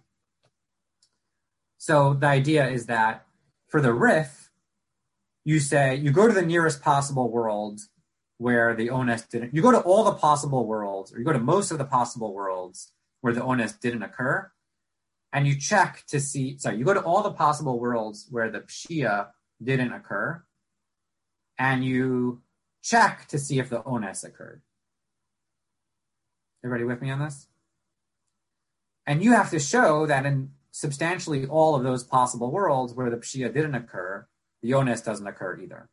So the idea is that for the Rif, you say, you go to the nearest possible world where the onus didn't, you go to all the possible worlds, or you go to most of the possible worlds where the onus didn't occur, and you check to see, sorry, you go to all the possible worlds where the pshia didn't occur, and you check to see if the onus occurred. Everybody with me on this? And you have to show that in substantially all of those possible worlds where the pshia didn't occur, the onus doesn't occur either.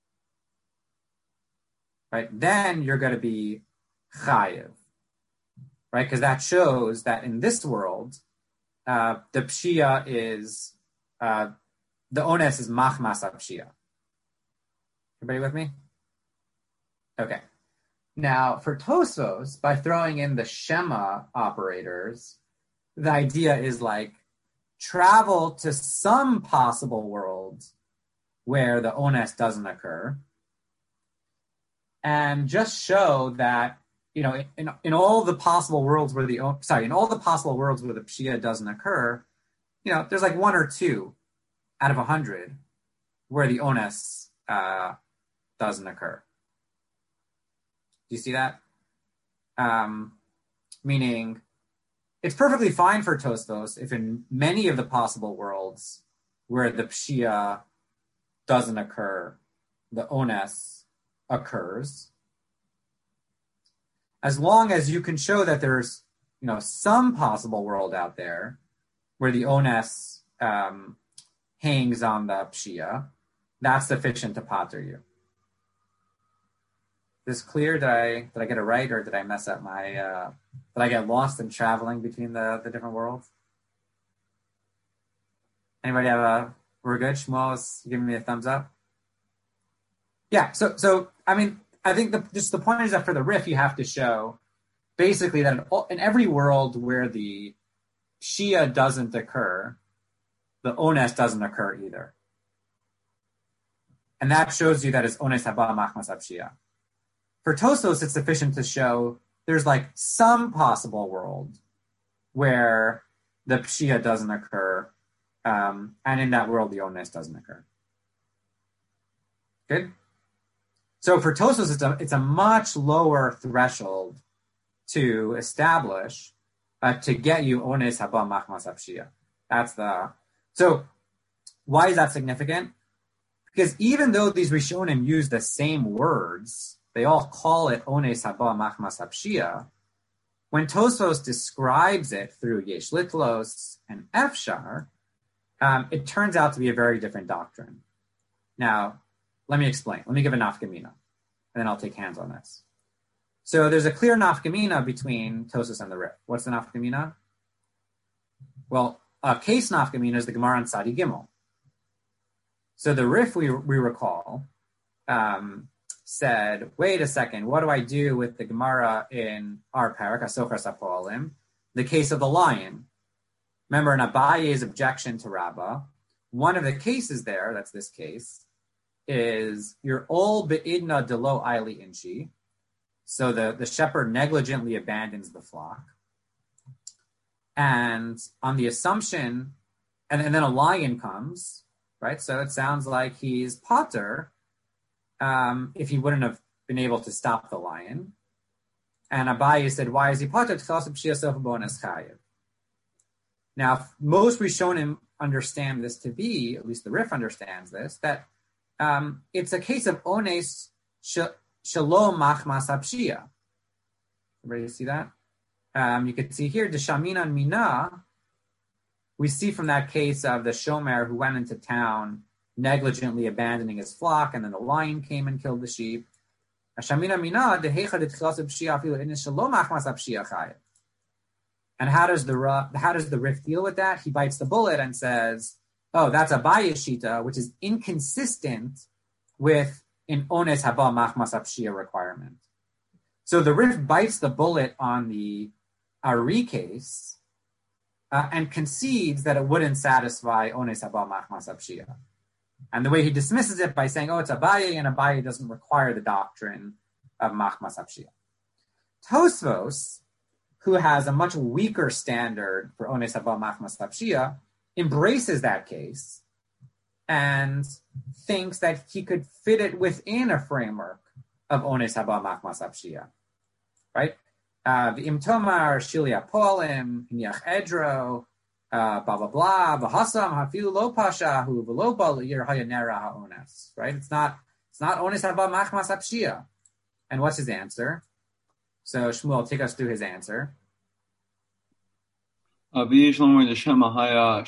Right? Then you're going to be chayiv. Right? Because that shows that in this world, uh, the pshia is, uh, the onus is machmas pshia. Everybody with me? Okay. Now, for Tosfos, by throwing in the Shema operators, the idea is like travel to some possible world where the onus doesn't occur, and just show that, you know, in, in all the possible worlds where the, sorry, in all the possible worlds where the pshia doesn't occur, you know, there's like one or two out of a hundred where the onus uh, doesn't occur. Do you see that? Um, meaning, it's perfectly fine for Tosfos if in many of the possible worlds where the pshia doesn't occur, the onus occurs, as long as you can show that there's, you know, some possible world out there where the onus um, hangs on the pshia, that's sufficient to pater you. Is this clear? Did I did I get it right, or did I mess up my? Uh, did I get lost in traveling between the, the different worlds? Anybody have a? We're good. Shmuel is giving me a thumbs up. Yeah. So so I mean I think the just the point is that for the Rif you have to show basically that in, all, in every world where the pshia doesn't occur, the onus doesn't occur either, and that shows you that it's onus haba machmas pshia. For Tosfos, it's sufficient to show there's like some possible world where the pshia doesn't occur, um, and in that world the onus doesn't occur. Good? So for Tosfos, it's a, it's a much lower threshold to establish uh, to get you onus haba machmas pshia. That's the... So why is that significant? Because even though these Rishonim use the same words, they all call it ones haba machmas pshia, when Tosfos describes it through yesh litlos and efshar, um, it turns out to be a very different doctrine. Now, let me explain. Let me give a nafkamina, and then I'll take hands on this. So there's a clear nafkamina between Tosfos and the Rif. What's the nafkamina? Well, a case nafkamina is the Gemara on Sadi Gimel. So the Rif, we, we recall, um, said, wait a second, what do I do with the Gemara in our parak, Asochar Sapolim, the case of the lion? Remember, in Abaye's objection to Rabbah, one of the cases there, that's this case, is you're all be'idna delo aili inchi, so the, the shepherd negligently abandons the flock. And on the assumption, and, and then a lion comes, right? So it sounds like he's pater, Um, if he wouldn't have been able to stop the lion. And Abaye said, why is he pater? Now, most Rishonim understand this to be, at least the Rif understands this, that um, it's a case of ones shalom machmas pshia. Everybody see that? Um, you can see here, the Shaminan Mina, we see from that case of the Shomer who went into town negligently abandoning his flock, and then the lion came and killed the sheep. And how does the how does the Rif deal with that? He bites the bullet and says, "Oh, that's a bayashita, which is inconsistent with an ones haba machmas pshia requirement." So the Rif bites the bullet on the Ari case uh, and concedes that it wouldn't satisfy Ones Haba Machmas Apshia. And the way he dismisses it by saying, oh, it's Abaye, and Abaye doesn't require the doctrine of Machmas Apshia. Tosfos, who has a much weaker standard for Ones Haba Machmas Apshia, embraces that case and thinks that he could fit it within a framework of Ones Haba Machmas Apshia, right? V'im Tomar, Shilia Polim, Hiniach Edro, blah, blah, blah, V'hasam, Hafilu Lo Pashahu, V'lo Bal Yir Hayanera HaOnes, right? It's not, it's not Ones Haba Machmas Apshia. And what's his answer? So Shmuel, take us through his answer. Well, well,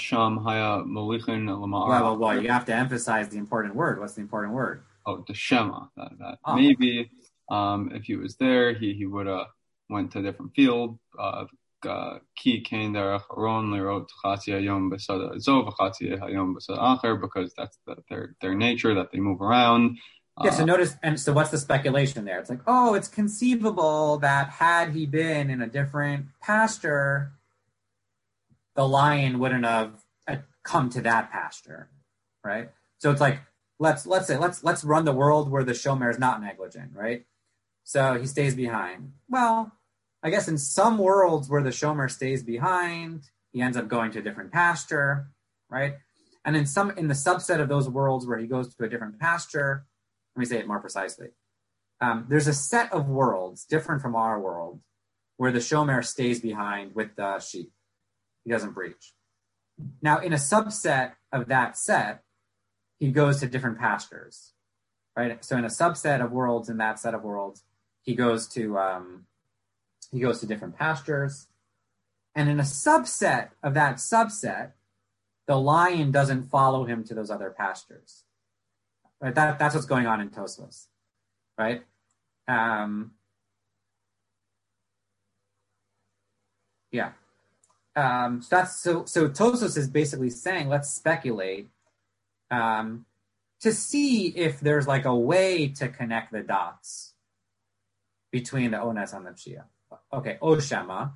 well, you have to emphasize the important word. What's the important word? Oh, the Shema. That, that. Oh. Maybe um, if he was there, he, he would have went to a different field. Ki came there because that's the, their their nature, that they move around. Yeah, so notice, and so what's the speculation there? It's like, oh, it's conceivable that had he been in a different pasture, the lion wouldn't have come to that pasture, right? So it's like, let's let's say let's let's run the world where the shomer is not negligent, right? So he stays behind. Well, I guess in some worlds where the shomer stays behind, he ends up going to a different pasture, right? And in some in the subset of those worlds where he goes to a different pasture, let me say it more precisely. Um, there's a set of worlds different from our world where the shomer stays behind with the sheep. He doesn't breach. Now, in a subset of that set, he goes to different pastures, right? So in a subset of worlds, in that set of worlds, he goes to um, he goes to different pastures. And in a subset of that subset, the lion doesn't follow him to those other pastures. Right? That, that's what's going on in Tosfos, right? Um, yeah. Um, so that's so. So Tosfos is basically saying, let's speculate um, to see if there's like a way to connect the dots between the Ones and the Pshia. Okay, O Shema.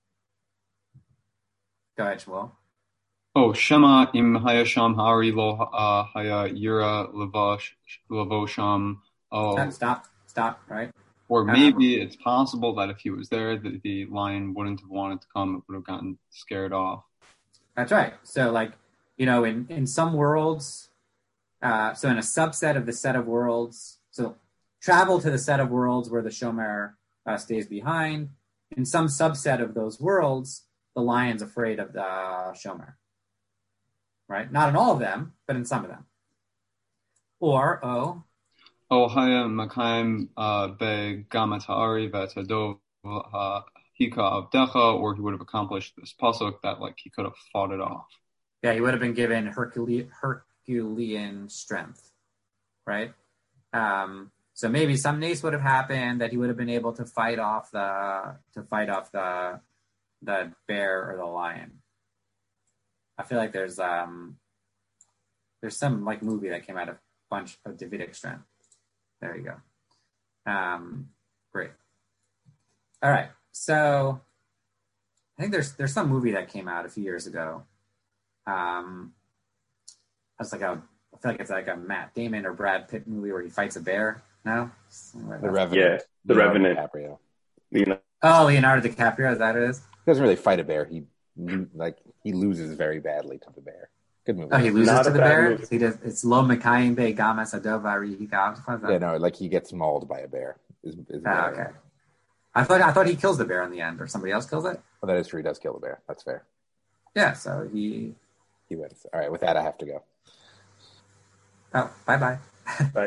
Go ahead, Shmuel. Oh, Shema im hayasham hari lo haya yira levosham. Oh, stop, stop, right? Or maybe um, it's possible that if he was there, the, the lion wouldn't have wanted to come; it would have gotten scared off. That's right. So, like, you know, in, in some worlds, uh, so in a subset of the set of worlds, so travel to the set of worlds where the shomer uh, stays behind. In some subset of those worlds, the lion's afraid of the shomer. Right? Not in all of them, but in some of them. Or, oh, Oh, haya makayim be gamatari v'tadov hika avdecha, or he would have accomplished this pasuk that, like, he could have fought it off. Yeah, he would have been given Hercule, Herculean strength, right? Um, so maybe some nace would have happened that he would have been able to fight off the to fight off the the bear or the lion. I feel like there's um there's some like movie that came out of a bunch of Davidic strength. There you go. Um, great. All right. So I think there's there's some movie that came out a few years ago. Um, I was like, a, I feel like it's like a Matt Damon or Brad Pitt movie where he fights a bear. No, The Revenant. Yeah, The Leonardo Revenant. DiCaprio. Leonardo. Oh, Leonardo DiCaprio. Is that it is? He doesn't really fight a bear. He like he loses very badly to the bear. Good movie. Oh, he loses Not to a the bad bear. movie. He does. It's lo mekayim be gamas adovari hikav. Yeah, no, like he gets mauled by a bear. Is, is Ah, okay. I thought I thought he kills the bear in the end, or somebody else kills it. Well, that is true. He does kill the bear. That's fair. Yeah. So he. He wins. All right. With that, I have to go. Oh, bye bye. Bye.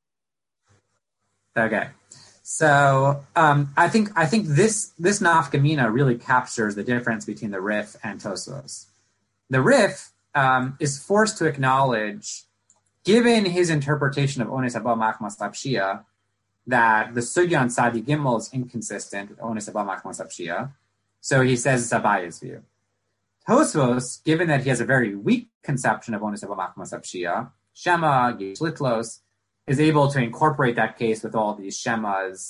Okay. So um, I think I think this this nafkamina really captures the difference between the Rif and Tosfos. The Rif um, is forced to acknowledge, given his interpretation of Ones Haba Machmas Apshia, that the Sugya on Sadi Gimel is inconsistent with Ones Haba Machmas Apshia. So he says it's Abaye's view. Tosfos, given that he has a very weak conception of Ones Haba Machmas Apshia, Shema, Yesh Litlos, is able to incorporate that case with all these Shemas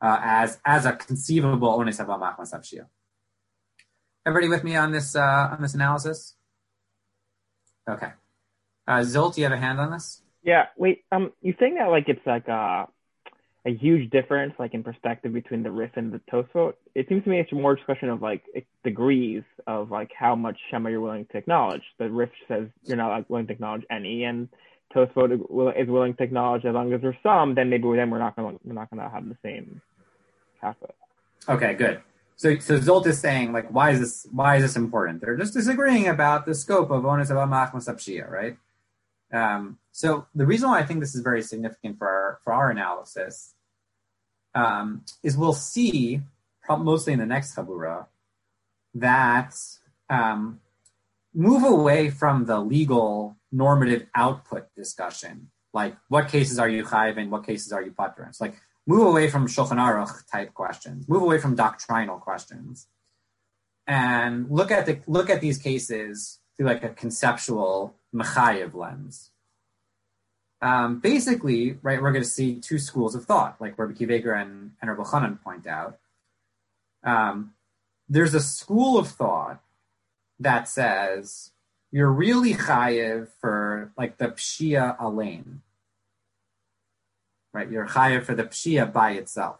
uh, as as a conceivable ones haba machmas hapshia. Everybody with me on this uh, on this analysis? Okay. Uh, Zolt, do you have a hand on this? Yeah. Wait. Um, you saying that like it's like a a huge difference, like in perspective between the Rif and the Tosfot? It seems to me it's more a question of like degrees of like how much Shema you're willing to acknowledge. The Rif says you're not like, willing to acknowledge any, and Tosfot is willing to acknowledge as long as there's some. Then maybe then we're not going we're not going to have the same half. Okay, good. So, so Zolt is saying, like, why is this? Why is this important? They're just disagreeing about the scope of ones haba machmas hapshia, right? Um, so the reason why I think this is very significant for our, for our analysis um, is we'll see, mostly in the next Chabura, that um, move away from the legal normative output discussion, like what cases are you chayiv and what cases are you patur. It's like move away from Shulchan Aruch type questions, move away from doctrinal questions, and look at the look at these cases through like a conceptual mechayiv lens. Um, basically, right, we're going to see two schools of thought, like Rabbi Akiva Eiger and, and Rabbi Chanan point out. Um, there's a school of thought that says you're really chayiv for like the pshia alain, right? You're chayiv for the pshia by itself,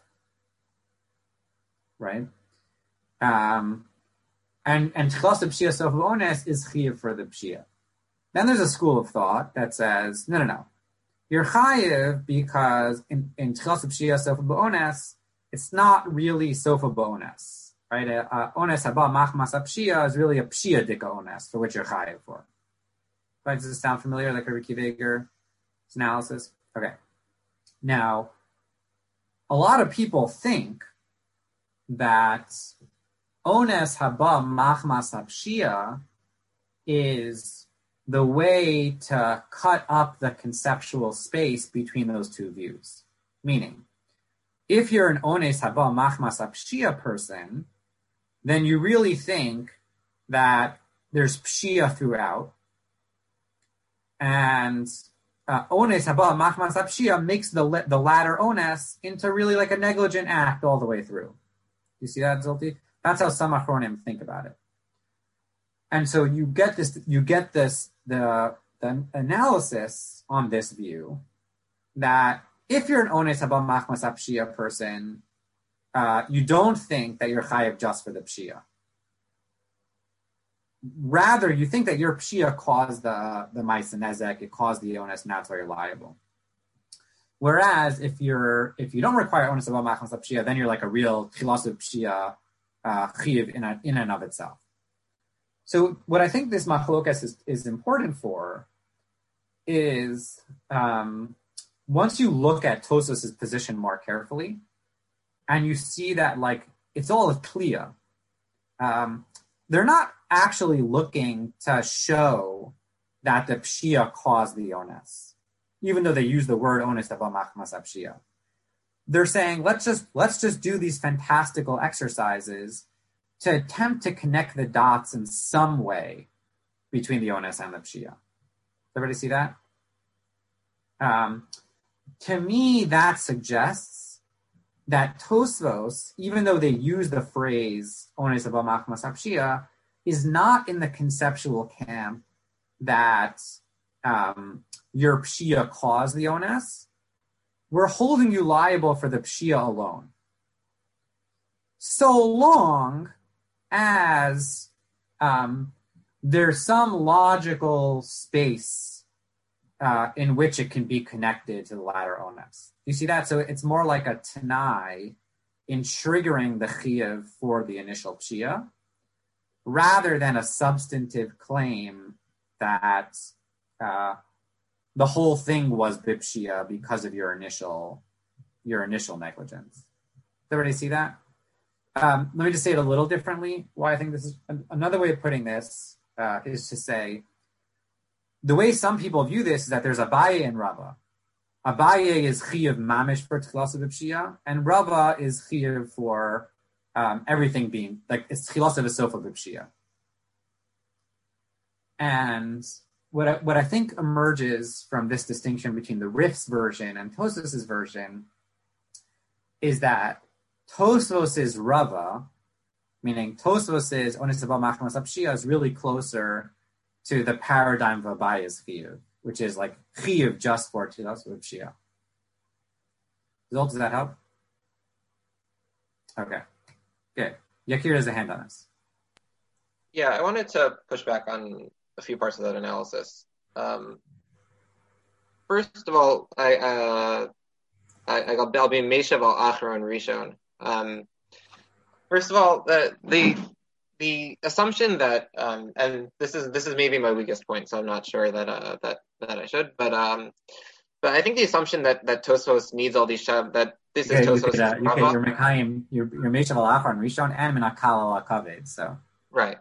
right? Um, and and tchilas pshia sof ones is chayiv for the pshia. Then there's a school of thought that says no, no, no. You're chayiv because in in tchilas pshia sof ones, it's not really sofa bones, right? Uh, ones haba machmas pshia is really a pshia dika ones for which you're chayiv for. Right? Does this sound familiar, like Rabbi Akiva Eiger's analysis? Okay. Now, a lot of people think that ones haba machmas pshia is the way to cut up the conceptual space between those two views. Meaning, if you're an ones haba machmas pshia person, then you really think that there's pshia throughout, and uh, ones haba machmas pshia makes the the latter ones into really like a negligent act all the way through. You see that, Zolti? That's how some achronim think about it. And so you get this, you get this, the, the analysis on this view that if you're an ones haba machmas pshia person, uh, you don't think that you're chayiv just for the pshia. Rather, you think that your pshia caused the the ma'aseh nezek, it caused the ones, and that's why you're liable. Whereas if you're if you don't require ones haba machmas pshia, then you're like a real tchilas pshia uh, chayiv in a, in and of itself. So what I think this machlokas is, is important for is um, once you look at Tosfos' position more carefully, and you see that like it's all a kliya, um, they're not actually looking to show that the pshia caused the ones, even though they use the word ones haba machmas pshia. They're saying let's just let's just do these fantastical exercises to attempt to connect the dots in some way between the ones and the pshia. Everybody see that? Um, to me, that suggests that Tosfos, even though they use the phrase ones haba machmas pshia, is not in the conceptual camp that um, your pshia caused the ones. We're holding you liable for the pshia alone, so long as um, there's some logical space uh, in which it can be connected to the latter ones. You see that? So it's more like a tanai in triggering the chiyuv for the initial pshia, rather than a substantive claim that uh, the whole thing was bipshia because of your initial your initial negligence. Does everybody see that? Um, let me just say it a little differently. Why I think this is another way of putting this uh, is to say the way some people view this is that there's Abaye and Rava. Abaye is chiyuv mamish for tchilas b'pshia, and Rava is chiyuv for um, everything being like it's tchilas v'sofa b'pshia. And what I, what I think emerges from this distinction between the Rif's version and Tosfos' version is that Tosfos is Rava, meaning Tosfos is Onis Haba Machmas Pshia is really closer to the paradigm of Abaya's chiyuv, which is like chiyuv just for Tilas of Pshia. Does that help? Okay, good. Yakir has a hand on us. Yeah, I wanted to push back on a few parts of that analysis. Um, first of all, I, uh, I, I'll be Meshav al Acharon Rishon. Um, first of all, the the the assumption that um, and this is this is maybe my weakest point, so I'm not sure that uh, that that I should, but um, but I think the assumption that that Tosfos needs all these shav that this okay, is Tosfos. You uh, you you're Mekayim, you're you're Meshav al Acharon Rishon and Menakal al Kaved, so right.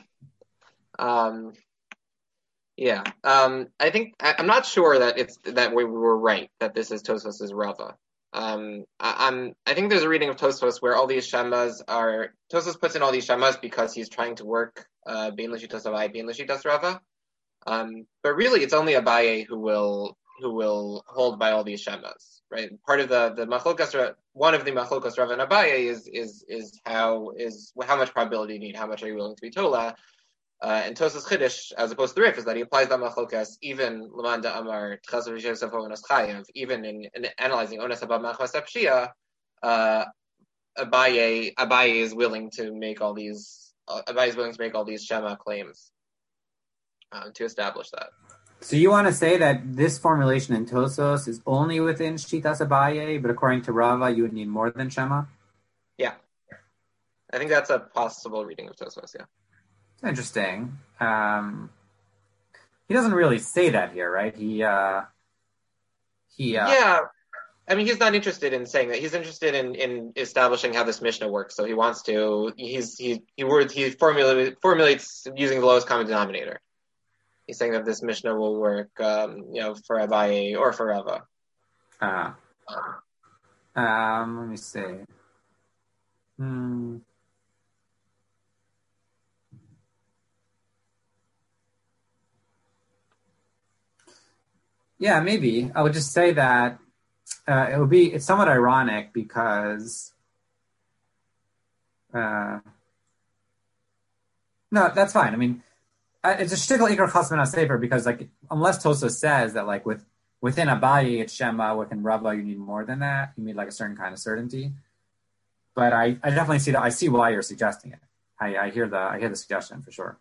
Um, yeah. Um, I think I, I'm not sure that it's that we were right that this is Tosfos' Rava. Um, I, I'm I think there's a reading of Tosfos where all these shamas are Tosfos puts in all these shamas because he's trying to work uh Bein L'Shitas Abaye, Bein L'Shitas Rava. Um, but really it's only Abaye who will who will hold by all these shamas, right? Part of the the machlokas, one of the machlokas Rava and Abaye is is is how is how much probability you need, how much are you willing to be tola. Uh, and Tosas Chiddush, as opposed to Rif, is that he applies that machlokas even Lamanda Amar Tchasav Yosef Onas Chayev, even in, in analyzing Onas Abab Machmas Apshia, uh, Abaye Abaye is willing to make all these uh, Abaye is willing to make all these Shema claims uh, to establish that. So you want to say that this formulation in Tosos is only within Shitas Abaye, but according to Rava, you would need more than Shema? Yeah, I think that's a possible reading of Tosos. Yeah. Interesting. Um, he doesn't really say that here, right? He, uh, he. Uh, yeah, I mean, he's not interested in saying that. He's interested in, in establishing how this Mishnah works. So he wants to. He's he he words he formulates formulates using the lowest common denominator. He's saying that this Mishnah will work, um, you know, for Abaye or for Rava. Uh, um, let me see. Hmm. Yeah, maybe. I would just say that uh, it would be, it's somewhat ironic because, uh, no, that's fine. I mean, it's a shtickle ikar chasman hasefer because, like, unless Tosa says that, like, with within Abaye it's Shema, within Rava you need more than that, you need, like, a certain kind of certainty. But I, I definitely see that. I see why you're suggesting it. I, I hear the I hear the suggestion for sure.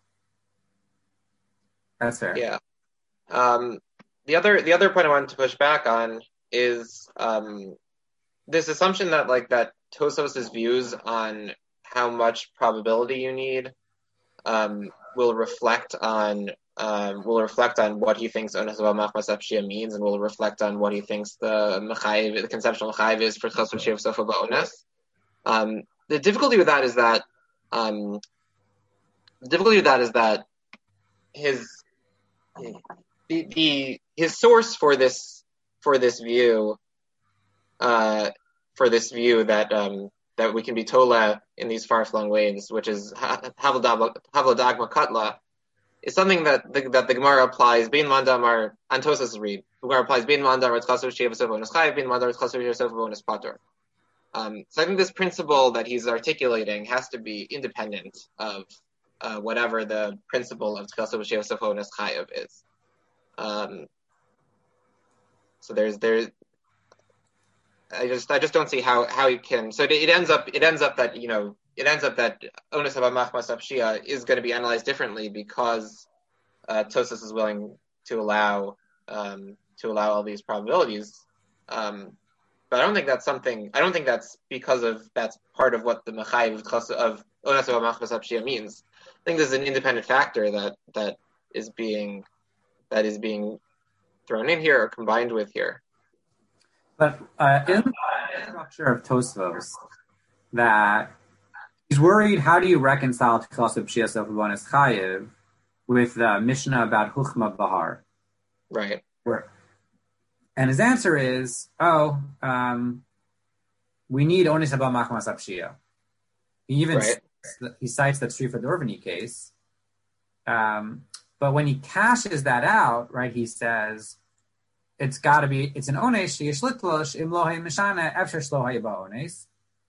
That's fair. Yeah. Um, The other the other point I wanted to push back on is um, this assumption that like that Tosos's views on how much probability you need um, will reflect on um, will reflect on what he thinks Onas Haba Machmas Apshia means, and will reflect on what he thinks the mechayiv, the conceptual mechayiv is for Chas V'Shiv Sofa Ba'onas. Um, the difficulty with that is that um, the difficulty with that is that his the, the his source for this for this view uh, for this view that um, that we can be tola in these far-flung ways, which is Havladagma Katla, is something that the, that the Gemara applies. Bein Mandamar Antosas read. The Gemara applies Bein Mandamar Tzchasav Sheva Bonus Chayav, Bein Mandamar Tzchasav Sheva Bonus Patur. Um, so I think this principle that he's articulating has to be independent of uh, whatever the principle of Tzchasav Sheva Bonus Chayav is. Um, so there's there's I just I just don't see how, how you can. So it, it ends up it ends up that you know it ends up that Onas Haba Machmas Apshia is going to be analyzed differently because uh, Tosas is willing to allow um, to allow all these probabilities. Um, but I don't think that's something. I don't think that's because of that's part of what the mechayiv of Onas Haba Machmas Apshia means. I think there's an independent factor that that is being that is being thrown in here or combined with here. But uh, in the structure of Tosfos, that he's worried, how do you reconcile Tchilas B'Shia Sof Bonus Chayiv with the Mishnah about Huchma Bahar? Right. Where, and his answer is, oh, um, we need Onis Haba Machmas Apshia. He even right. cites the, he cites the Tzrifa Dorvani case. Um, but when he cashes that out, right, he says, it's got to be, it's an ones, sheyesh litlosh, im lo hay mishana, efsher shlo hay ba ones.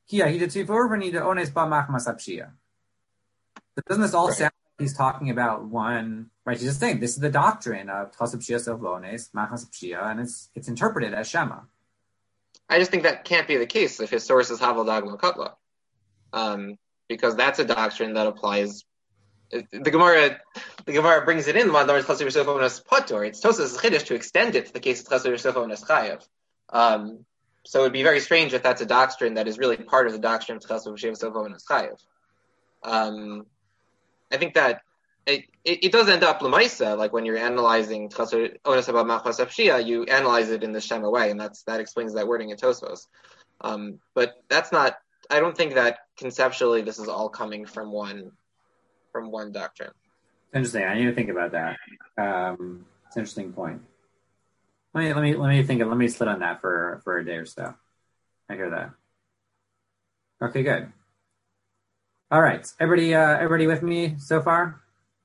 Kia he did tzivorvani de ones ba machmas apshia. Doesn't this all Right. sound like he's talking about one? Right, he's just saying this is the doctrine of tchas pshia sovlones machmas pshia, and it's it's interpreted as Shema. I just think that can't be the case if his source is Havel Dagma Katla. Um, because that's a doctrine that applies. The Gemara, the Gemara brings it in. One learns Chassid Yosef Onas Patur. It's Tosas Chiddush to extend it to the case of Chassid Yosef Onas Chayev. Um, so it'd be very strange if that's a doctrine that is really part of the doctrine of Chassid Yosef Onas Chayev. Um, I think that it, it, it does end up lemaisa, like when you're analyzing Chassid Onas about Machmas Apshia, you analyze it in the Shema way, and that's that explains that wording in Tosfos. Um, but that's not. I don't think that conceptually this is all coming from one. From one doctrine. Interesting. I need to think about that. Um, it's an interesting point. Let me let me let me think. Of, let me sit on that for for a day or so. I hear that. Okay, good. All right, everybody. Uh, everybody with me so far?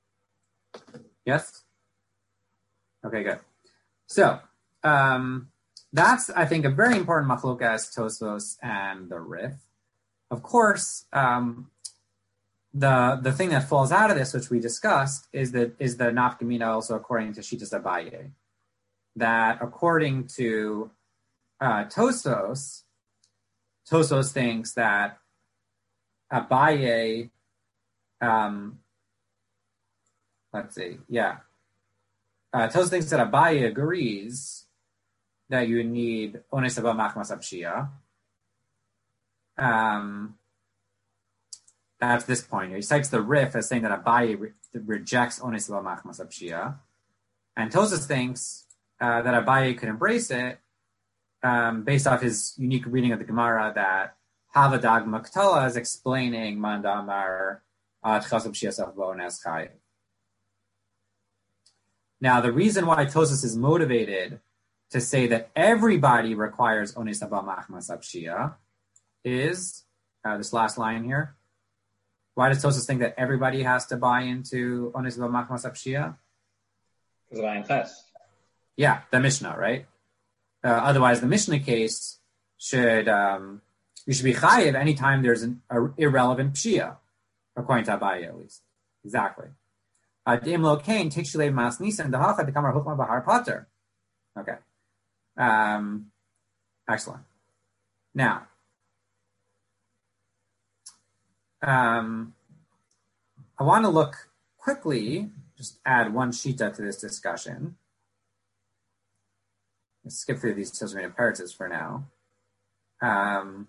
Yes. Okay, good. So um, that's I think a very important machlokas Tosfos and the Rif. Of course. Um, The the thing that falls out of this, which we discussed, is that is the nafkamina also according to Shitas Abaye, that according to uh, Tosfos, Tosfos thinks that Abaye, um, let's see, yeah, uh, Tosfos thinks that Abaye agrees that you need ones haba machmas apshia. Um. That's this point. He cites the Rif as saying that Abaye re- rejects ones haba machmas apshia, and Tosfos thinks uh, that Abaye could embrace it um, based off his unique reading of the Gemara that Hava Dagma Ktala is explaining Mandamar Tchas Apshia Savlo Ones Chayev. Now, the reason why Tosfos is motivated to say that everybody requires ones haba machmas apshia is uh, this last line here. Why does Tosfos think that everybody has to buy into ones haba machmas apshia? Because of Ayin Ches. Yeah, the Mishnah, right? Uh, otherwise, the Mishnah case should um, you should be chayiv anytime there's an a irrelevant pshia, according to Abaye at least. Exactly. Dim lo kain tikshulei mas nisan dahacha dekamar hukma bahar pater. Okay. Um, excellent. Now. Um, I want to look quickly, just add one shita to this discussion. Let's skip through these Tosfos imperatives for now. Um,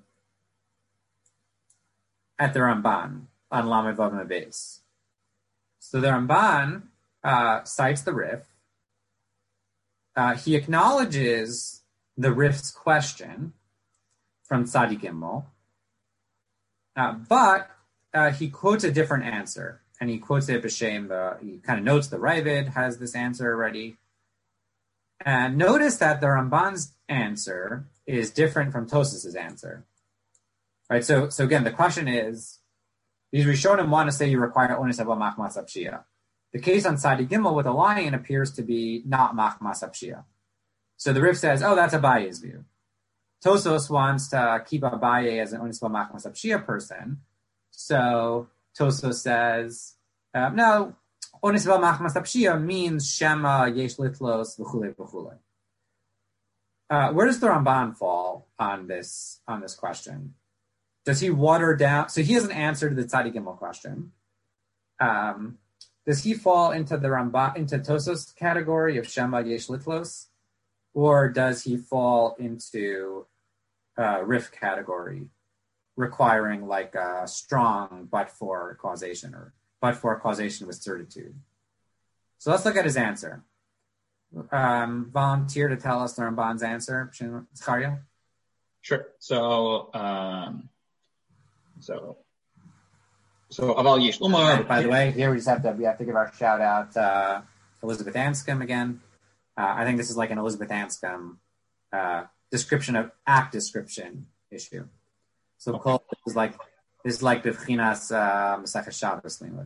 at the Ramban on Lamed Vav Beis. So the Ramban uh, cites the Rif. Uh, he acknowledges the Rif's question from Tzadi Gimel, uh, but Uh, he quotes a different answer, and he quotes it b'shem. The he kind of notes the Ravid has this answer already, and notice that the Ramban's answer is different from Tosfos's answer. Right. So, so again, the question is: these Rishonim want to say you require ones haba machmas apshia. The case on Tzadi Gimel with a lion appears to be not machmas apshia. So the Rif says, "Oh, that's Abaye's view." Tosfos wants to keep Abaye as an ones haba machmas apshia person. So Tosfos says, uh, no, ones haba machmas apshia means Shema, Yesh Litlos, v'chule v'chule. Uh, where does the Ramban fall on this on this question? Does he water down? So he has an answer to the Tzadi Gimel question. Um, does he fall into the Ramban into Tosfos category of Shema, Yesh Litlos, or does he fall into uh, Rif category? Requiring like a strong but for causation or but for causation with certitude. So let's look at his answer. Um, volunteer to tell us the Ramban's answer, Zachariah? Sure. So, um, so, so Aval Yesh Lomar. By the way, here we just have to we have to give our shout out uh, Elizabeth Anscombe again. Uh, I think this is like an Elizabeth Anscombe uh, description of act description issue. So okay. This is like this is like the B'chinas Masechet Shabbos Limud.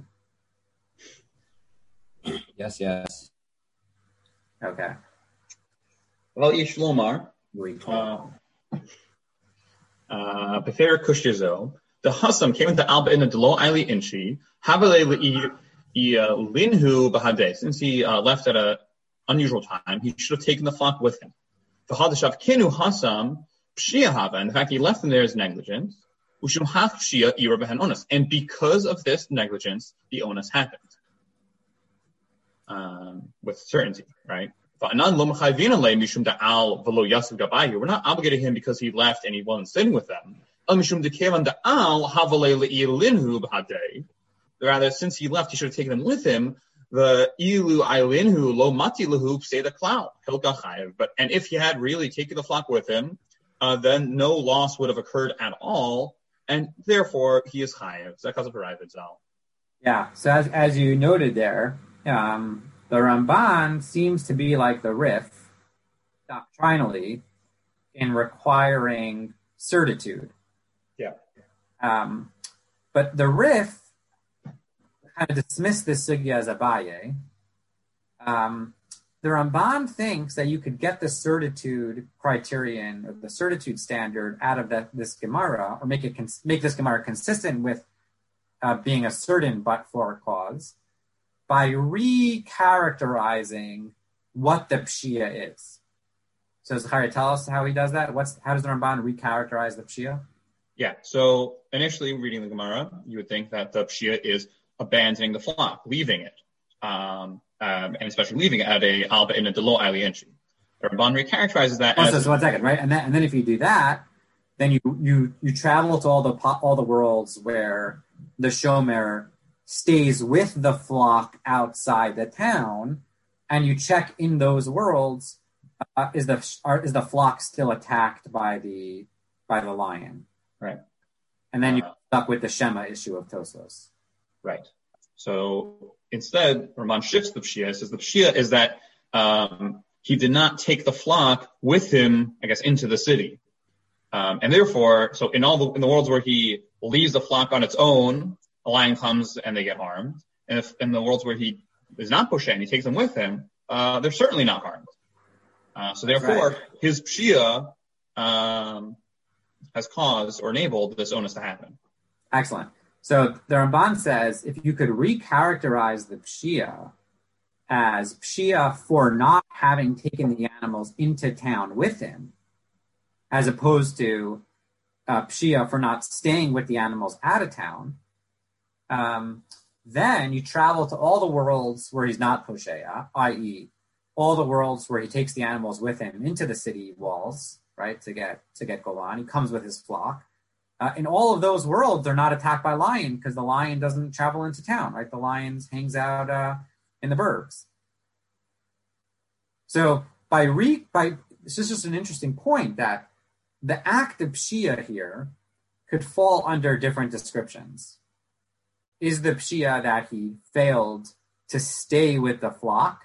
Yes, yes. Okay. Well, Ish Lomar. We uh, Uh, Befer Kushtizo. The Hassam came into Alba in the Delo Ili Inchi. Havale Linhu Bahade. Since he uh, left at an unusual time, he should have taken the flock with him. The Hadashav Kinu Hassam Pshia Hava. In fact, he left them there as negligence. Ushum Haf Pshia Ira Behan Onus. And because of this negligence, the onus happened. Um, with certainty, right? We're not obligating him because he left and he wasn't sitting with them. Rather, since he left, he should have taken them with him. The ilu ailinhu lo mati lahu say the cloud But and if he had really taken the flock with him, uh, then no loss would have occurred at all, and therefore he is chayav. Yeah. So as as you noted there. Um, the Ramban seems to be like the Rif, doctrinally, in requiring certitude. Yeah. Um, but the Rif kind of dismissed this sugya as Abaye. Um, the Ramban thinks that you could get the certitude criterion or the certitude standard out of that, this Gemara, or make it cons- make this Gemara consistent with uh, being a certain but-for cause, by recharacterizing what the Pshia is. So Zachariah, tell us how he does that. What's how does the Ramban recharacterize the Pshia? Yeah, so initially reading the Gemara, you would think that the Pshia is abandoning the flock, leaving it, um, um, and especially leaving it at a Alba in a Delo Ali Enchi. The Ramban recharacterizes that oh, as... So, so one second, right? And then, and then if you do that, then you you you travel to all the all the worlds where the Shomer stays with the flock outside the town, and you check in those worlds, uh, is the are, is the flock still attacked by the by the lion, right? And then you're uh, stuck with the Shema issue of Tosfos, right? So instead, Ramban shifts the Pshia. Says the Pshia is that um, he did not take the flock with him, I guess, into the city, um, and therefore, so in all the in the worlds where he leaves the flock on its own, a lion comes and they get harmed. And if in the worlds where he is not Poshe and he takes them with him, uh, they're certainly not harmed. Uh, so therefore, right. his Pshia um, has caused or enabled this onus to happen. Excellent. So the Ramban says if you could recharacterize the Pshia as Pshia for not having taken the animals into town with him, as opposed to uh, Pshia for not staying with the animals out of town, Um, then you travel to all the worlds where he's not Posheya, that is, all the worlds where he takes the animals with him into the city walls, right, to get to get Golan. He comes with his flock. Uh, in all of those worlds, they're not attacked by lion because the lion doesn't travel into town, right? The lion hangs out uh, in the burbs. So by re by this is just an interesting point that the act of Pshia here could fall under different descriptions. Is the Pshia that he failed to stay with the flock?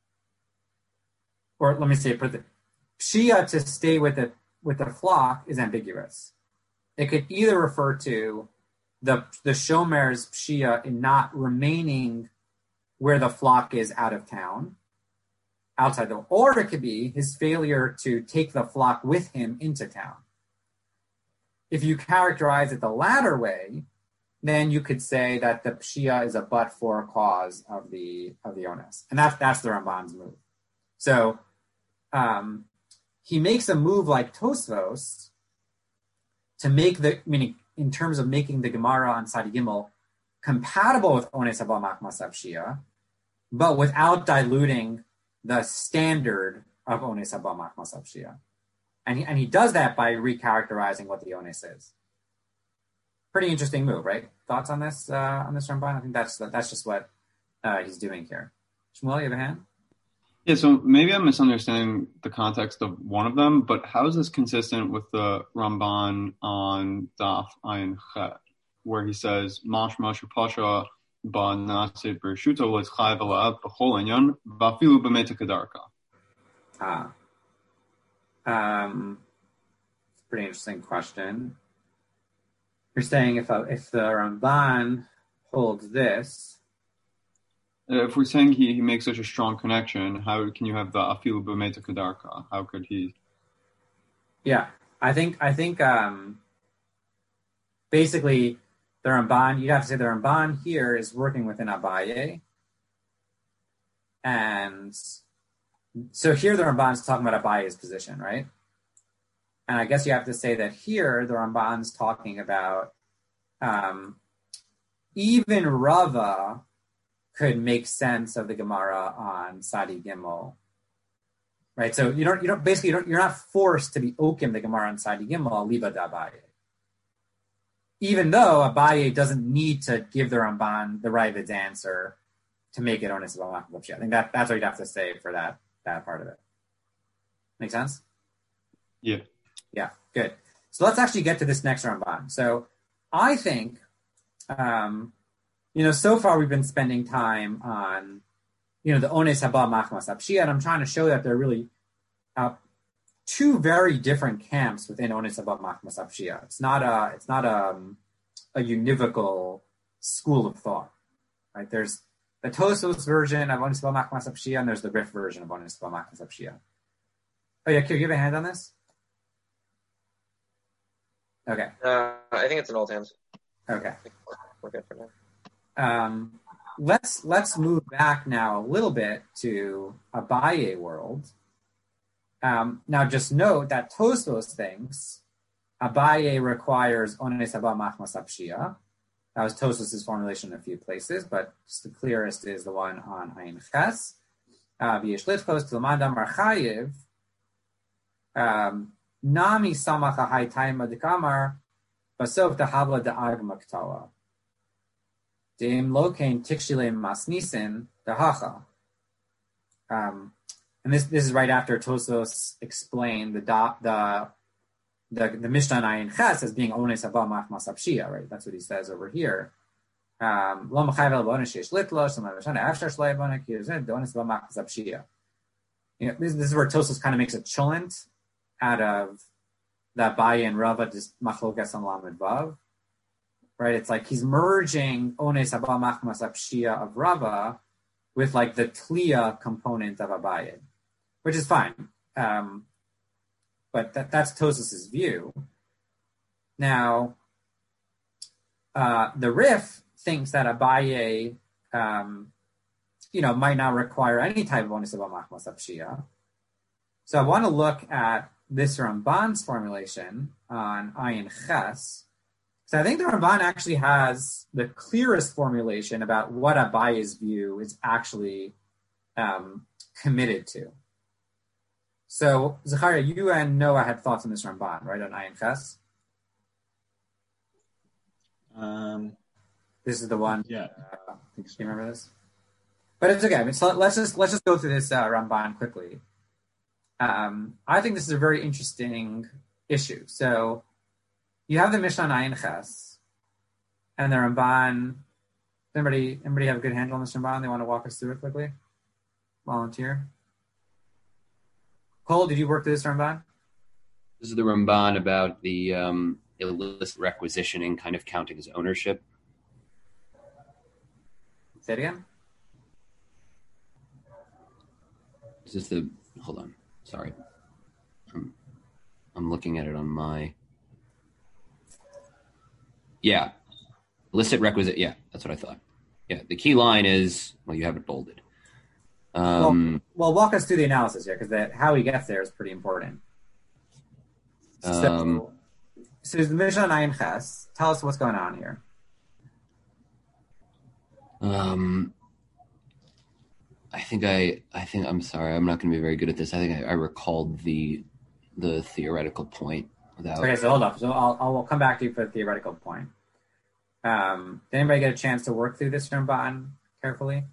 Or let me say, put the Pshia to stay with the with the flock is ambiguous. It could either refer to the the Shomer's Pshia in not remaining where the flock is out of town, outside the, or it could be his failure to take the flock with him into town. If you characterize it the latter way, then you could say that the Pshia is a but-for cause of the of the onus. And that's that's the Ramban's move. So um, he makes a move like Tosfos to make the, meaning in terms of making the Gemara on Sadi Gimel compatible with Ones Haba Machmas Pshia, but without diluting the standard of Ones Haba Machmas Pshia. And he, and he does that by recharacterizing what the onus is. Pretty interesting move, right? Thoughts on this, uh, on this Ramban? I think that's that's just what uh, he's doing here. Shmuel, you have a hand? Yeah, so maybe I'm misunderstanding the context of one of them, but how is this consistent with the Ramban on Daf Ayin Chet, where he says, Mash Mashu Pasha ba Nase Bershuto was Chayv Alav B'chol Inyan V'afilu B'meta Kedarka. Ah. Um, it's a pretty interesting question. You're saying if a, if the Ramban holds this, if we're saying he, he makes such a strong connection, how can you have the afilu b'meta kedarka? How could he? Yeah, I think I think um, basically the Ramban, you'd have to say the Ramban here is working within Abaye. And so here the Ramban is talking about Abaye's position, right? And I guess you have to say that here the Ramban's talking about um, even Rava could make sense of the Gemara on Sadi Gimel, right? So you don't, you don't basically you don't, you're not forced to be okim the Gemara on Sadi Gimel liba d'Abaye, even though Abaye doesn't need to give the Ramban the Ravid's answer to make it onis b'machmas b'pshia. I think that that's what you'd have to say for that that part of it. Make sense? Yeah. Yeah, good. So let's actually get to this next Ramban. So I think, um, you know, so far we've been spending time on, you know, the ones haba machmas b'pshia, and I'm trying to show that there are really uh, two very different camps within ones haba machmas b'pshia. It's not a, it's not a, a univocal school of thought, right? There's the Tosfos version of ones haba machmas b'pshia, and there's the Rif version of ones haba machmas b'pshia. Oh yeah, can you give a hand on this? Okay. Uh, I think it's an old hands. Okay. We're good for now. Um, let's let's move back now a little bit to Abaye world. Um, now, just note that Tosfos thinks Abaye requires ones haba machmas b'pshia. That was Tosfos' formulation in a few places, but just the clearest is the one on Ayin Ches. V'yesh litkos t'lmad amar chayiv. Nami samach ahai taima dekamar basof dehabla de'ag maktala. Deim lokein tikshile masnisin dehacha. Um, and this this is right after Tosfos explained the the the the Mishnah in Ayin Ches as being ones haba machmas b'pshia, right? That's what he says over here. Um, Lo mechayv el bonis sheyesh litlosh, lo mevashana afshar shlei bonik yized ones haba machmas b'pshia. You know, this, this is where Tosfos kind of makes a chulent out of that Abaye and Rava just machlokas on Lamed Vav, right? It's like he's merging ones haba machmas b'pshia of Rava with like the tliya component of Abaye, which is fine. Um, but that, that's Tosfos' view. Now, uh, the Rif thinks that Abaye, um, you know, might not require any type of ones haba machmas b'pshia. So I want to look at this Ramban's formulation on Ayin Ches. So I think the Ramban actually has the clearest formulation about what Abaye's view is actually um, committed to. So Zachariah, you and Noah had thoughts on this Ramban, right, on Ayin Ches? Um, this is the one. Yeah, uh, I think so. Do you remember this? But it's okay. I mean, so let's just let's just go through this uh, Ramban quickly. Um, I think this is a very interesting issue. So you have the Mishnah on Ayin Ches, and the Ramban. Anybody, anybody have a good handle on this Ramban? They want to walk us through it quickly? Volunteer. Cole, did you work through this Ramban? This is the Ramban about the um, illicit requisitioning kind of counting as ownership. Say it again. This is the, hold on, sorry. I'm, I'm looking at it on my, yeah, illicit requisite, yeah, that's what I thought. Yeah, the key line is, well, you have it bolded. Um, well, well, walk us through the analysis here, because how he gets there is pretty important. So, um, so there's the Mishnah on Ayin Ches. Tell us what's going on here. Um, I think I, I think I'm sorry. I'm not going to be very good at this. I think I, I recalled the, the theoretical point without. Okay, so hold up. So I'll, I'll come back to you for the theoretical point. Um, did anybody get a chance to work through this Ramban carefully?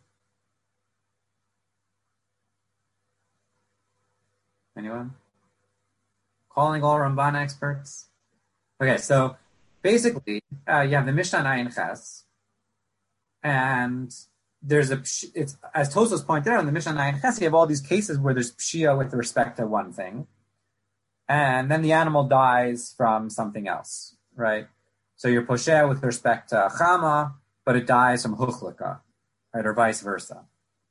Anyone? Calling all Ramban experts. Okay, so basically, uh, you have the Mishnah on Ayin Ches, and there's a, it's, as Tosfos pointed out in the Mishnah on Ayin Ches, you have all these cases where there's pshia with respect to one thing, and then the animal dies from something else, right? So you're posheh with respect to chama, but it dies from huchlika, right, or vice versa.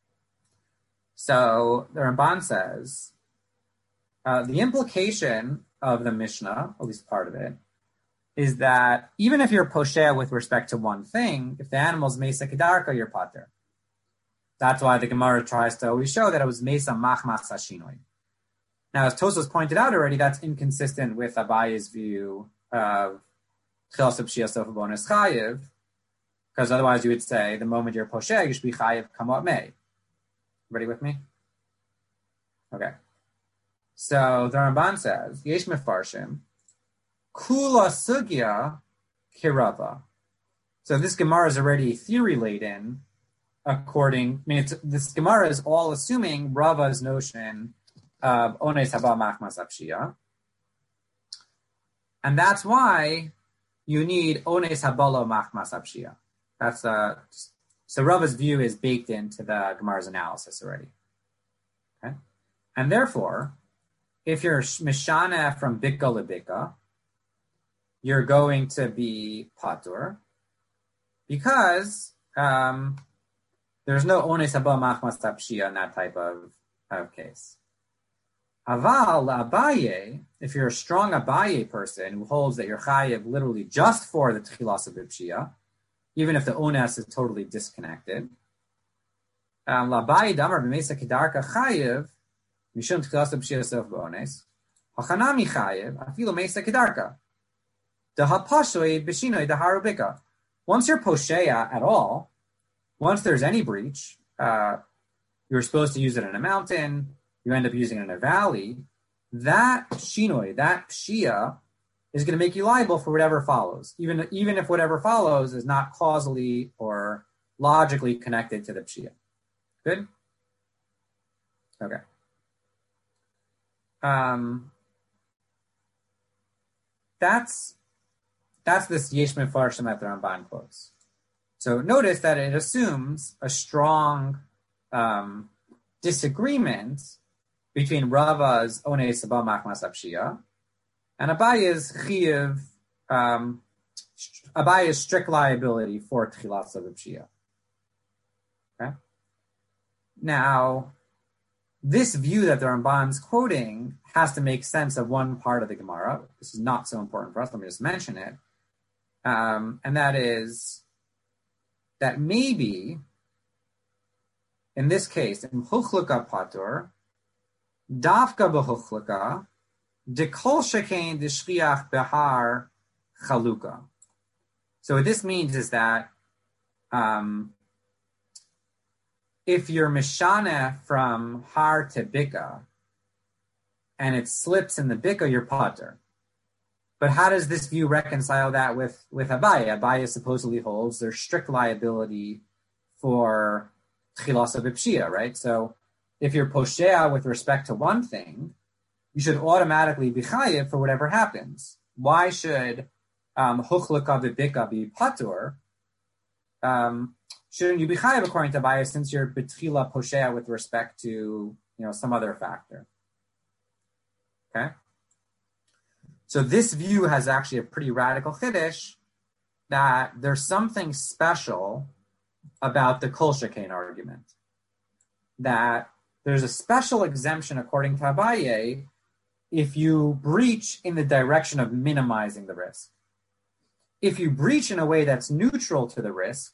So the Ramban says, uh, the implication of the Mishnah, at least part of it, is that even if you're poshea with respect to one thing, if the animal's mesa kedarka, you're pater. That's why the Gemara tries to always show that it was mesa machmas hashinoi. Now, as Tosfos pointed out already, that's inconsistent with Abaye's view of chilas b'shia sofa bonus chayiv, because otherwise you would say the moment you're poshea, you should be chayiv come what may. Ready with me? Okay. So the Ramban says, Yesh mefarshim, kula sugya kirava. So this Gemara is already theory laden, according, I mean, it's, this Gemara is all assuming Rava's notion of ones haba machmas apshia. And that's why you need ones habalo machmas apshia. That's uh so Rava's view is baked into the Gemara's analysis already. Okay, and therefore, if you're mishana from bika lebika, you're going to be patur because um, there's no ones haba machmas apshia in that type of, of case. Aval Abaye, if you're a strong Abaye person who holds that you're chayiv literally just for the tchilas of b'pshia, even if the ones is totally disconnected. L'Abaye damar b'meisa kedarka chayiv mishum tchilas of b'pshia self b'ones hachanami chayiv afilu meisa kedarka dehapashoy b'shinoi deharubika. Once you're poshea at all, once there's any breach, uh, you're supposed to use it in a mountain. You end up using it in a valley, that shinoi, that pshia, is going to make you liable for whatever follows, even, even if whatever follows is not causally or logically connected to the pshia. Good? Okay. Um, that's that's this Yesh Mefarshim that the Ramban quotes. So notice that it assumes a strong um, disagreement between Rava's ones haba machmas apshia and Abaye's chiyuv, um, Abaye's strict liability for tchilas of pshia. Okay. Now, this view that the Ramban's quoting has to make sense of one part of the Gemara. This is not so important for us. Let me just mention it, um, and that is that maybe in this case, in chuchluka patur. Dafka b'chuchlika, dekol shekain d'shchiach behar chaluka. So what this means is that um, if you're mishana from har to bika, and it slips in the bika, you're pater. But how does this view reconcile that with, with Abaye? Abaye supposedly holds there's strict liability for tchilas b'pshia, right? So if you're poshea with respect to one thing, you should automatically be chayiv for whatever happens. Why should huchlaka um, v'bika be patur? Um, shouldn't you be chayiv according to Abaye since you're betchila poshea with respect to you know some other factor? Okay. So this view has actually a pretty radical chiddush that there's something special about the kol shekain argument. That there's a special exemption according to Abaye if you breach in the direction of minimizing the risk. If you breach in a way that's neutral to the risk,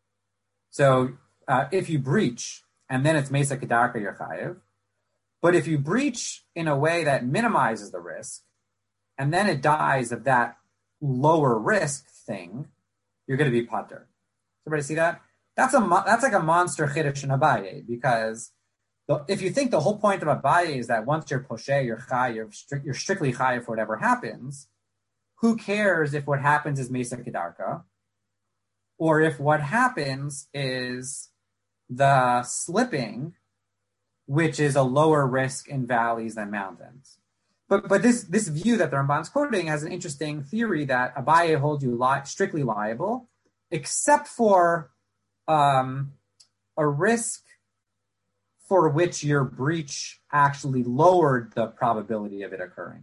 so uh, if you breach and then it's mesa kedarka you're chayiv, but if you breach in a way that minimizes the risk and then it dies of that lower risk thing, you're going to be pater. Everybody see that? That's a that's like a monster chiddush in Abaye because the, if you think the whole point of Abaye is that once you're posheh, you're chay, you're, strict, you're strictly chay for whatever happens, who cares if what happens is mesa kedarka, or if what happens is the slipping, which is a lower risk in valleys than mountains. But but this this view that the Ramban's quoting has an interesting theory that Abaye holds you li- strictly liable, except for um, a risk for which your breach actually lowered the probability of it occurring.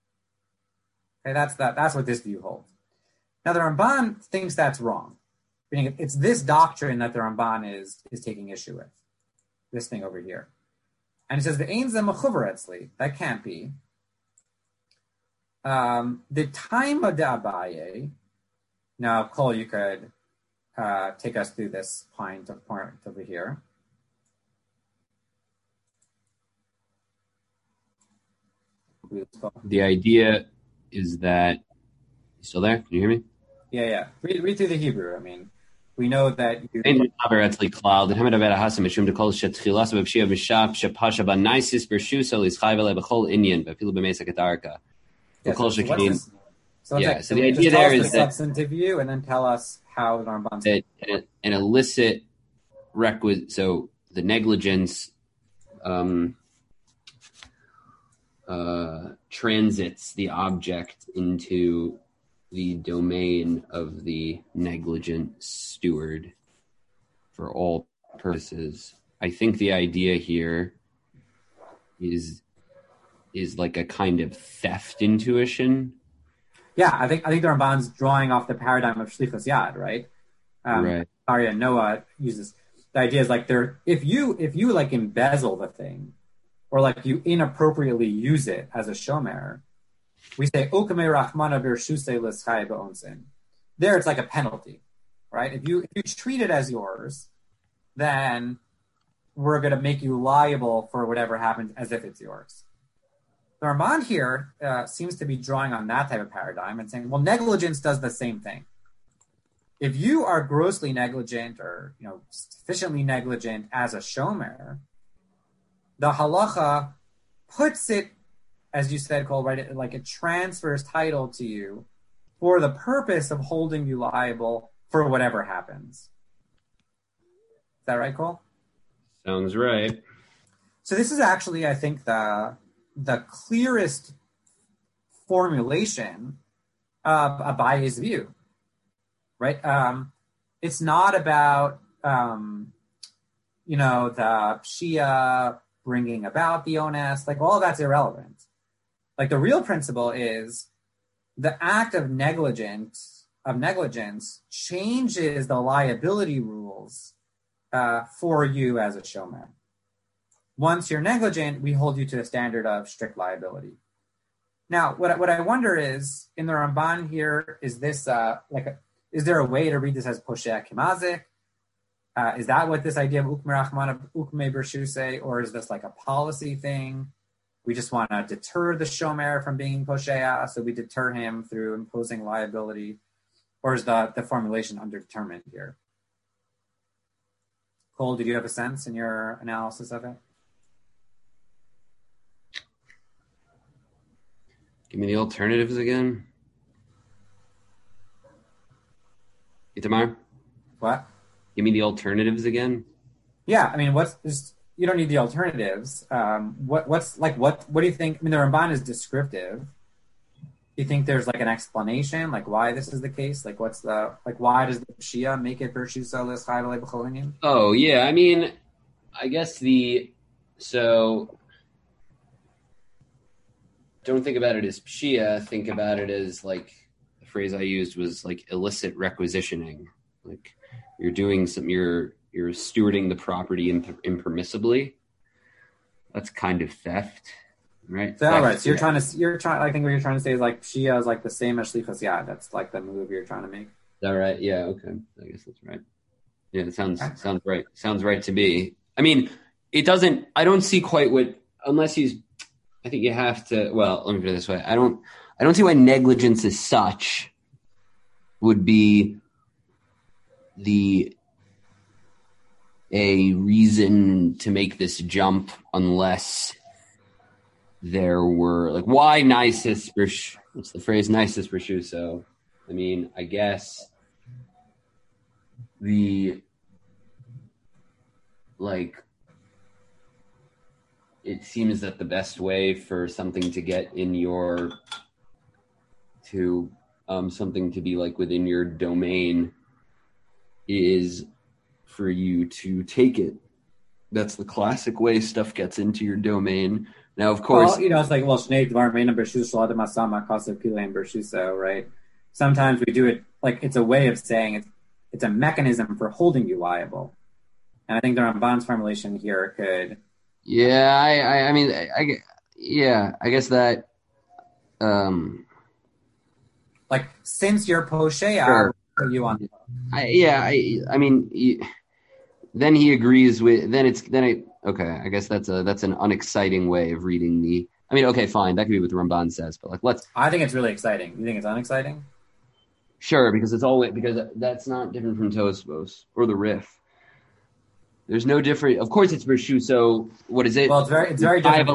Okay, that's that. That's what this view holds. Now the Ramban thinks that's wrong. It's this doctrine that the Ramban is is taking issue with. This thing over here, and he says the ein ze mechuver etzli. That can't be. Um, the time of the Abaye. Now, Cole, you could uh, take us through this point of point over here. The idea is that you still there? Can you hear me? Yeah, yeah. Read, read through the Hebrew. I mean, we know that you. Yeah, so, so, this, so yeah, like, so the idea there is the that substantive view, and then tell us how the Ramban. That an, an illicit requisite, so the negligence um, uh, transits the object into the domain of the negligent steward for all purposes. I think the idea here is is like a kind of theft intuition. Yeah, I think I think the Ramban's drawing off the paradigm of shlichus yad, right? Um, right. Arya Noah uses the idea is like there if you if you like embezzle the thing, or like you inappropriately use it as a shomer, we say okame rachmana birshusei l'schai be'onsin. There, it's like a penalty, right? If you if you treat it as yours, then we're going to make you liable for whatever happens as if it's yours. The Ramban here uh, seems to be drawing on that type of paradigm and saying, well, negligence does the same thing. If you are grossly negligent or you know sufficiently negligent as a shomer, the halacha puts it, as you said, Cole, right, like it transfers title to you for the purpose of holding you liable for whatever happens. Is that right, Cole? Sounds right. So this is actually, I think, the the clearest formulation of Abaye's view, right? Um, it's not about, um, you know, the Shia bringing about the onus, like all of that's irrelevant. Like the real principle is the act of negligence, of negligence changes the liability rules uh, for you as a shomer. Once you're negligent, we hold you to a standard of strict liability. Now, what, what I wonder is, in the Ramban here, is this uh, like, a, is there a way to read this as Poshea Kimazik? Uh, is that what this idea of Ukme Rachmana Ukme Bershusei, or is this like a policy thing? We just want to deter the shomer from being Poshea, so we deter him through imposing liability, or is the, the formulation underdetermined here? Cole, did you have a sense in your analysis of it? Give me the alternatives again. Itamar? What? Give me the alternatives again. Yeah, I mean, what's just, you don't need the alternatives. Um, what what's like what what do you think? I mean, the Ramban is descriptive. Do you think there's like an explanation, like why this is the case? Like, what's the like why does the Shia make it Bershusa l'schai v'lei b'chol? Oh yeah, I mean, I guess the so. Don't think about it as Shia, think about it as like the phrase I used was like illicit requisitioning. Like you're doing some, you're you're stewarding the property imp- impermissibly. That's kind of theft, right? So, theft, all right. So you're yeah. trying to, you're trying. I think what you're trying to say is like Shia is like the same as Shlichus Yad. That's like the move you're trying to make. Is that right? Yeah. Okay. I guess that's right. Yeah. It sounds Okay. sounds right. Sounds right to me. I mean, it doesn't. I don't see quite what unless he's. I think you have to. Well, let me put it this way. I don't. I don't see why negligence as such would be the a reason to make this jump unless there were like why nisus for what's the phrase nisus for shoe. So I mean, I guess the like. It seems that the best way for something to get in your, to um, something to be like within your domain is for you to take it. That's the classic way stuff gets into your domain. Now, of course, well, you know, it's like, well, Shnei Dvar Meina Bershus Adam Asama Kasev Pileim Bershuso, right? Sometimes we do it like it's a way of saying it's, it's a mechanism for holding you liable. And I think the Ramban's formulation here could. Yeah, I, I, I mean, I, I, yeah, I guess that, um, Like, since you're Poshea, Sure. put you on. I, yeah, I, I mean, he, then he agrees with. Then it's then it. Okay, I guess that's a that's an unexciting way of reading the. I mean, okay, fine, that could be what the Ramban says, but like, let's. I think it's really exciting. You think it's unexciting? Sure, because it's always because that's not different from Tosfos or the Rif. There's no different. Of course, it's Bershu. So what is it? Well, it's very, it's very different.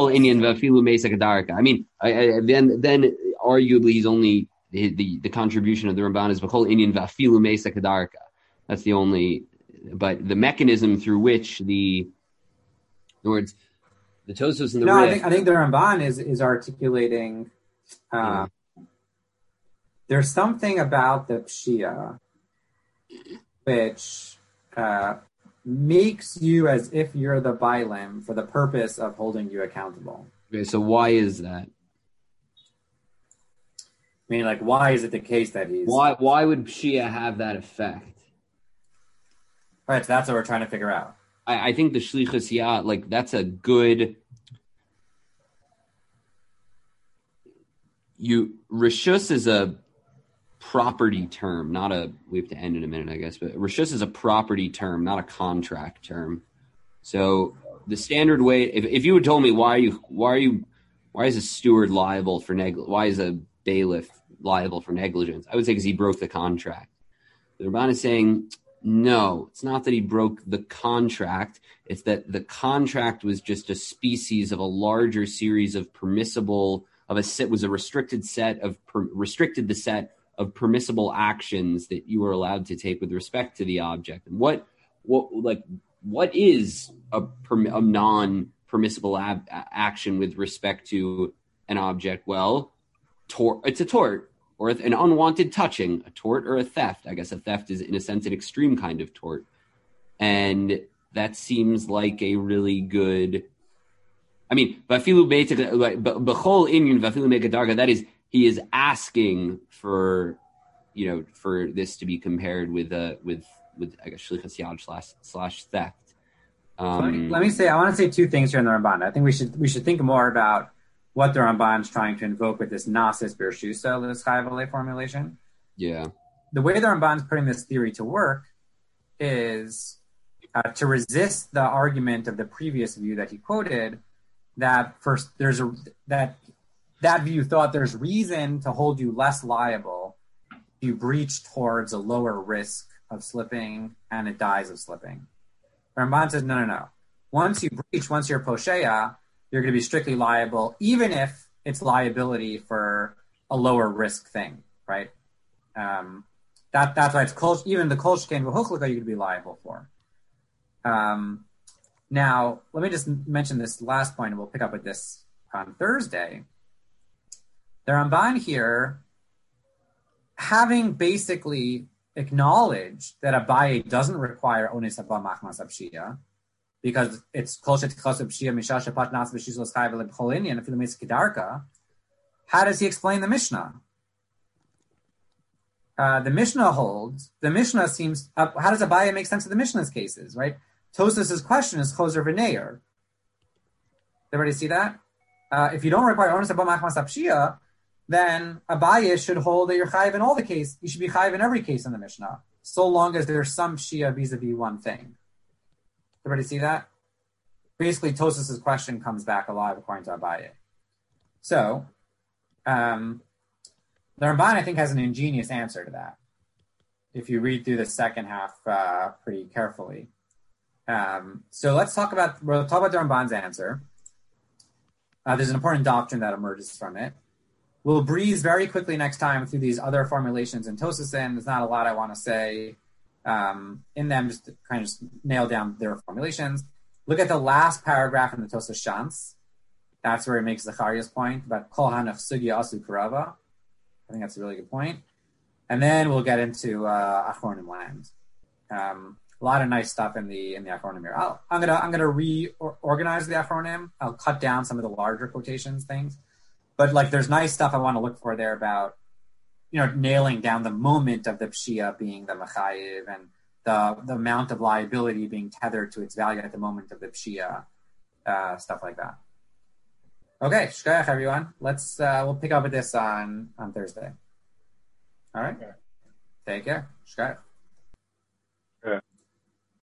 I mean, I, I, then then arguably he's only the, the the contribution of the Ramban is B'chol Inyan V'afilu Mesa Kedarka. That's the only. But the mechanism through which the, in other words, the Tosfos and the no, Rif. I think I think the Ramban is is articulating. Uh, yeah. There's something about the Pshia which. Uh, makes you as if you're the Bailim for the purpose of holding you accountable. Okay, so why is that? I mean, like, why is it the case that he's... Why Why would Pshia have that effect? Right, so that's what we're trying to figure out. I, I think the Shlichus Yah, like, that's a good... You Rishus is a property term, not a, we have to end in a minute, I guess, but Rishus is a property term, not a contract term. So the standard way, if, if you had told me why are you, why are you, why is a steward liable for negligence? Why is a bailiff liable for negligence? I would say because he broke the contract. The Ramban is saying, no, it's not that he broke the contract. It's that the contract was just a species of a larger series of permissible, of a set, was a restricted set of, per, restricted the set of permissible actions that you are allowed to take with respect to the object. And what, what, like, what is a, perm, a non-permissible ab, action with respect to an object? Well, tor- it's a tort, or an unwanted touching, a tort or a theft. I guess a theft is, in a sense, an extreme kind of tort. And that seems like a really good, I mean, vafilu b'chol inyan vafilu megadarga, that is, he is asking for, you know, for this to be compared with uh, with with I guess shlichus yad slash slash theft. Um, let, me, let me say, I want to say two things here in the Ramban. I think we should we should think more about what the Ramban is trying to invoke with this nasis birshusa, this chayav alei formulation. Yeah. The way the Ramban is putting this theory to work is uh, to resist the argument of the previous view that he quoted, that first there's a that. That view thought there's reason to hold you less liable if you breach towards a lower risk of slipping and it dies of slipping. Ramban says, no, no, no. Once you breach, once you're Poshea, you're going to be strictly liable, even if it's liability for a lower risk thing, right? Um, that That's why it's kol, even the kol sheken v'huchlika you could be liable for. Um, now, let me just mention this last point, and we'll pick up with this on Thursday. The Ramban here, having basically acknowledged that Abaye doesn't require ones haba machmas abshia, because it's kol shetichas abshia misha shepat nas b'shizos chayv leb'chol inyan afilu meis kedarka. How does he explain the Mishnah? Uh, the Mishnah holds. The Mishnah seems. Uh, how does Abaye make sense of the Mishnah's cases? Right. Tosas's question is choser v'neir. Everybody see that? Uh, if you don't require ones haba machmas abshia, then Abaye should hold that you're chayiv in all the case. You should be chayiv in every case in the Mishnah, so long as there's some shia vis-a-vis one thing. Everybody see that? Basically, Tosas's question comes back alive according to Abaye. So, um, the Ramban, I think, has an ingenious answer to that. If you read through the second half uh, pretty carefully. Um, so let's talk about we'll talk about the Ramban's answer. Uh, there's an important doctrine that emerges from it. We'll breeze very quickly next time through these other formulations in Tosafos. There's not a lot I want to say um, in them, just to kind of just nail down their formulations. Look at the last paragraph in the Tosafos Shantz. That's where he makes Zachariah's point about Kol Hanaf Sugya Asu Karava. I think that's a really good point. And then we'll get into uh, Achronim land. Um, a lot of nice stuff in the in the Achronim here. I'll, I'm gonna I'm gonna reorganize the Achronim. I'll cut down some of the larger quotations things. But like, there's nice stuff I want to look for there about, you know, nailing down the moment of the pshia being the mechayiv and the the amount of liability being tethered to its value at the moment of the pshia, uh, stuff like that. Okay, shkayach everyone. Let's uh, we'll pick up with this on on Thursday. All right. Take care. Scott.